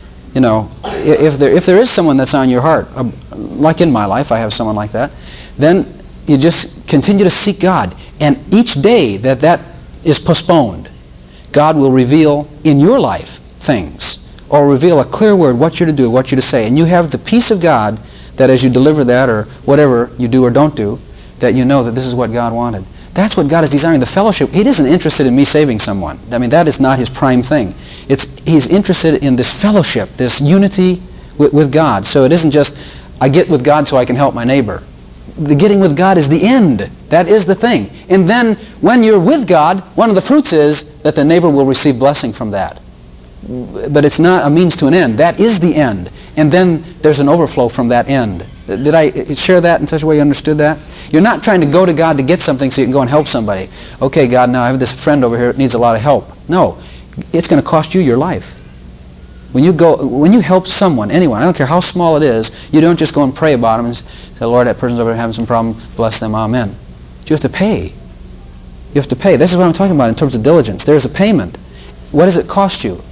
If there is someone that's on your heart, like in my life, I have someone like that, then you just continue to seek God. And each day that is postponed, God will reveal in your life things, or reveal a clear word, what you're to do, what you're to say. And you have the peace of God that as you deliver that, or whatever you do or don't do, that you know that this is what God wanted. That's what God is desiring, the fellowship. He isn't interested in me saving someone. I mean, that is not His prime thing. He's interested in this fellowship, this unity with God. So it isn't just, I get with God so I can help my neighbor. The getting with God is the end. That is the thing. And then when you're with God, one of the fruits is that the neighbor will receive blessing from that. But it's not a means to an end. That is the end. And then there's an overflow from that end. Did I share that in such a way you understood that? You're not trying to go to God to get something so you can go and help somebody. Okay, God, now I have this friend over here that needs a lot of help. No, it's going to cost you your life. When you help someone, anyone, I don't care how small it is, you don't just go and pray about them and say, Lord, that person's over there having some problem, bless them, amen. But you have to pay. You have to pay. This is what I'm talking about in terms of diligence. There's a payment. What does it cost you?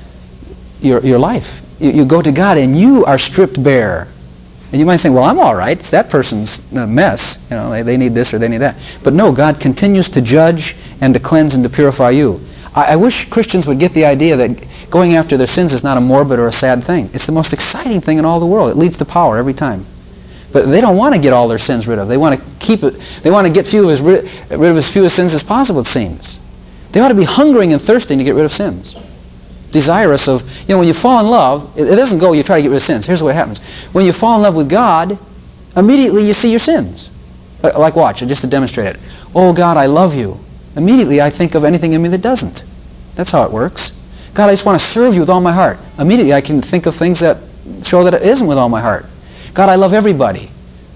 Your life. You go to God and you are stripped bare. And you might think, well, I'm all right. It's that person's a mess. They need this or they need that. But no, God continues to judge and to cleanse and to purify you. I wish Christians would get the idea that going after their sins is not a morbid or a sad thing. It's the most exciting thing in all the world. It leads to power every time. But they don't want to get all their sins rid of. They want to keep it. They want to get rid of as few sins as possible, it seems. They ought to be hungering and thirsting to get rid of sins. Desirous of, when you fall in love, it doesn't go, you try to get rid of sins. Here's what happens. When you fall in love with God, immediately you see your sins. Like watch, just to demonstrate it. Oh God, I love you. Immediately I think of anything in me that doesn't. That's how it works. God, I just want to serve you with all my heart. Immediately I can think of things that show that it isn't with all my heart. God, I love everybody.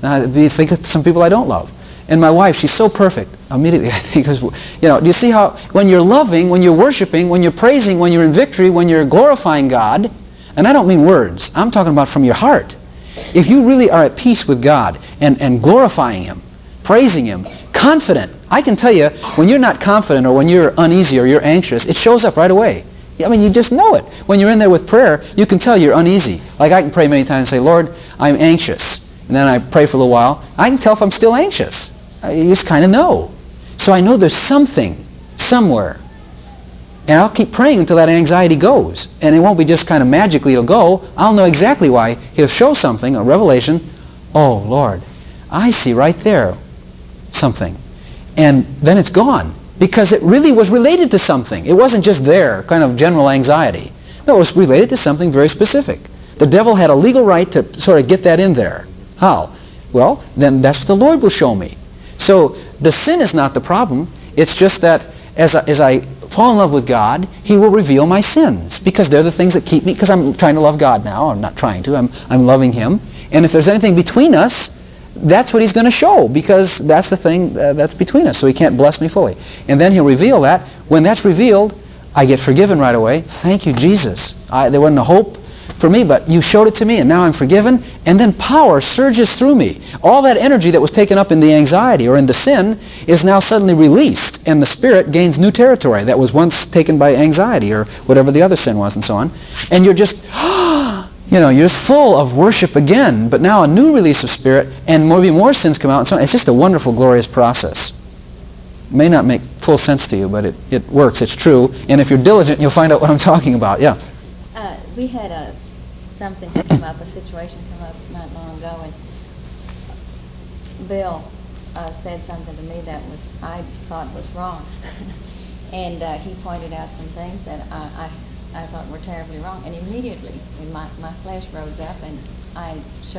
I think of some people I don't love. And my wife, she's so perfect. Immediately I think, do you see how when you're loving, when you're worshiping, when you're praising, when you're in victory, when you're glorifying God, and I don't mean words, I'm talking about from your heart. If you really are at peace with God and glorifying Him, praising Him, confident, I can tell you, when you're not confident or when you're uneasy or you're anxious, it shows up right away. I mean, you just know it. When you're in there with prayer, you can tell you're uneasy. Like I can pray many times and say, Lord, I'm anxious. And then I pray for a little while. I can tell if I'm still anxious. You just kind of know. So I know there's something, somewhere. And I'll keep praying until that anxiety goes. And it won't be just kind of magically it'll go. I'll know exactly why. He'll show something, a revelation. Oh, Lord, I see right there something. And then it's gone. Because it really was related to something. It wasn't just there, kind of general anxiety. No, it was related to something very specific. The devil had a legal right to sort of get that in there. How? Well, then that's what the Lord will show me. So the sin is not the problem. It's just that as I fall in love with God, He will reveal my sins. Because they're the things that keep me, because I'm trying to love God now. I'm not trying to. I'm loving Him. And if there's anything between us, that's what He's going to show, because that's the thing that's between us, so He can't bless me fully. And then He'll reveal that. When that's revealed, I get forgiven right away. Thank you, Jesus. There wasn't a hope for me, but You showed it to me, and now I'm forgiven. And then power surges through me. All that energy that was taken up in the anxiety or in the sin is now suddenly released, and the Spirit gains new territory that was once taken by anxiety or whatever the other sin was and so on. And you're just... you're just full of worship again, but now a new release of Spirit, and maybe more sins come out, and so on. It's just a wonderful, glorious process. It may not make full sense to you, but it works. It's true. And if you're diligent, you'll find out what I'm talking about. Yeah. We had something come up, a situation come up not long ago, and Bill said something to me that I thought was wrong. And he pointed out some things that I thought were terribly wrong, and immediately my flesh rose up, and I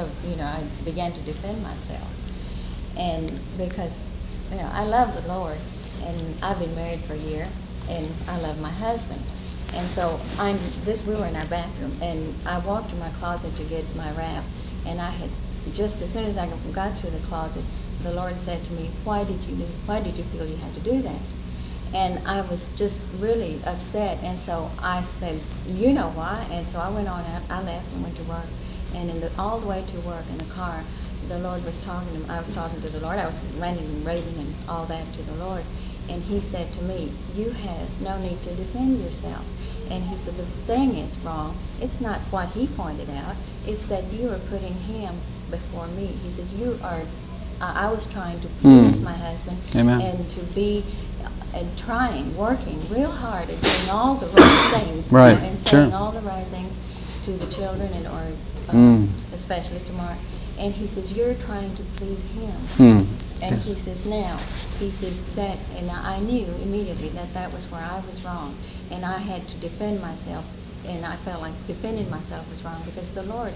began to defend myself. And because I love the Lord, and I've been married for a year, and I love my husband. And so we were in our bathroom, and I walked to my closet to get my wrap, and I had just as soon as I got to the closet, the Lord said to me, "Why did you feel you had to do that?" And I was just really upset, and so I said, "You know why?" And so I went on out. I left and went to work, and all the way to work in the car, the Lord was talking to me. I was talking to the Lord. I was ranting and raving and all that to the Lord, and He said to me, "You have no need to defend yourself." And He said, "The thing is wrong. It's not what He pointed out. It's that you are putting Him before me." He says, "You are." I was trying to please my husband. Amen. And to be. And working real hard at doing all the right things, right. And saying Sure. all the right things to the children, especially to Mark. And He says, "You're trying to please Him." And He says, that, and I knew immediately that was where I was wrong, and I had to defend myself, and I felt like defending myself was wrong because the Lord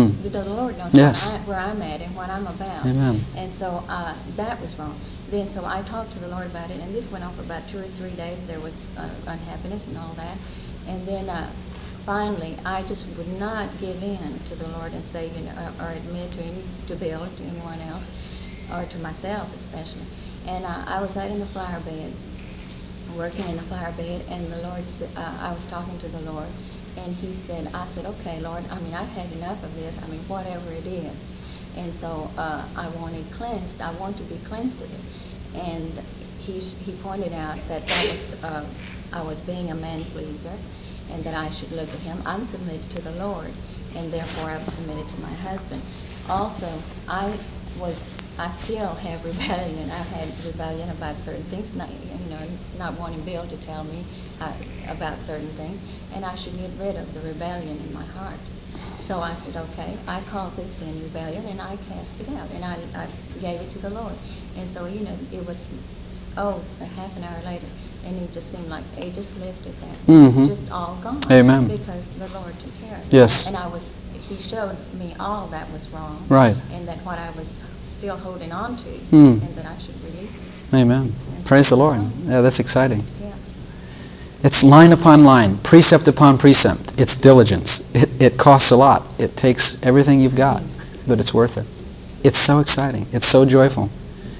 knows yes. where I'm at and what I'm about. Amen. And so that was wrong. Then so I talked to the Lord about it, and this went on for about 2 or 3 days. There was unhappiness and all that. And then finally, I just would not give in to the Lord and say, or admit to Bill or to anyone else, or to myself especially. And I was out in the flower bed, working in the flower bed, and the Lord said, I was talking to the Lord, and I said, "Okay, Lord, I've had enough of this, whatever it is." And so I want it cleansed. I want to be cleansed of it. And he pointed out that was I was being a man pleaser, and that I should look at him. I'm submitted to the Lord, and therefore I'm submitted to my husband. Also, I still have rebellion. I've had rebellion about certain things, not wanting Bill to tell me about certain things, and I should get rid of the rebellion in my heart. So I said, okay, I call this sin rebellion, and I cast it out, and I gave it to the Lord. And so, it was, a half an hour later, and it just seemed like it just lifted that. Mm-hmm. It's just all gone. Amen. Because the Lord took care of it. Yes. And He showed me all that was wrong. Right. And that what I was still holding on to, Mm. and that I should release it. Amen. And Praise so the Lord. on. Yeah, that's exciting. Yeah. It's line upon line, precept upon precept. It's diligence. It costs a lot. It takes everything you've got, but it's worth it. It's so exciting. It's so joyful.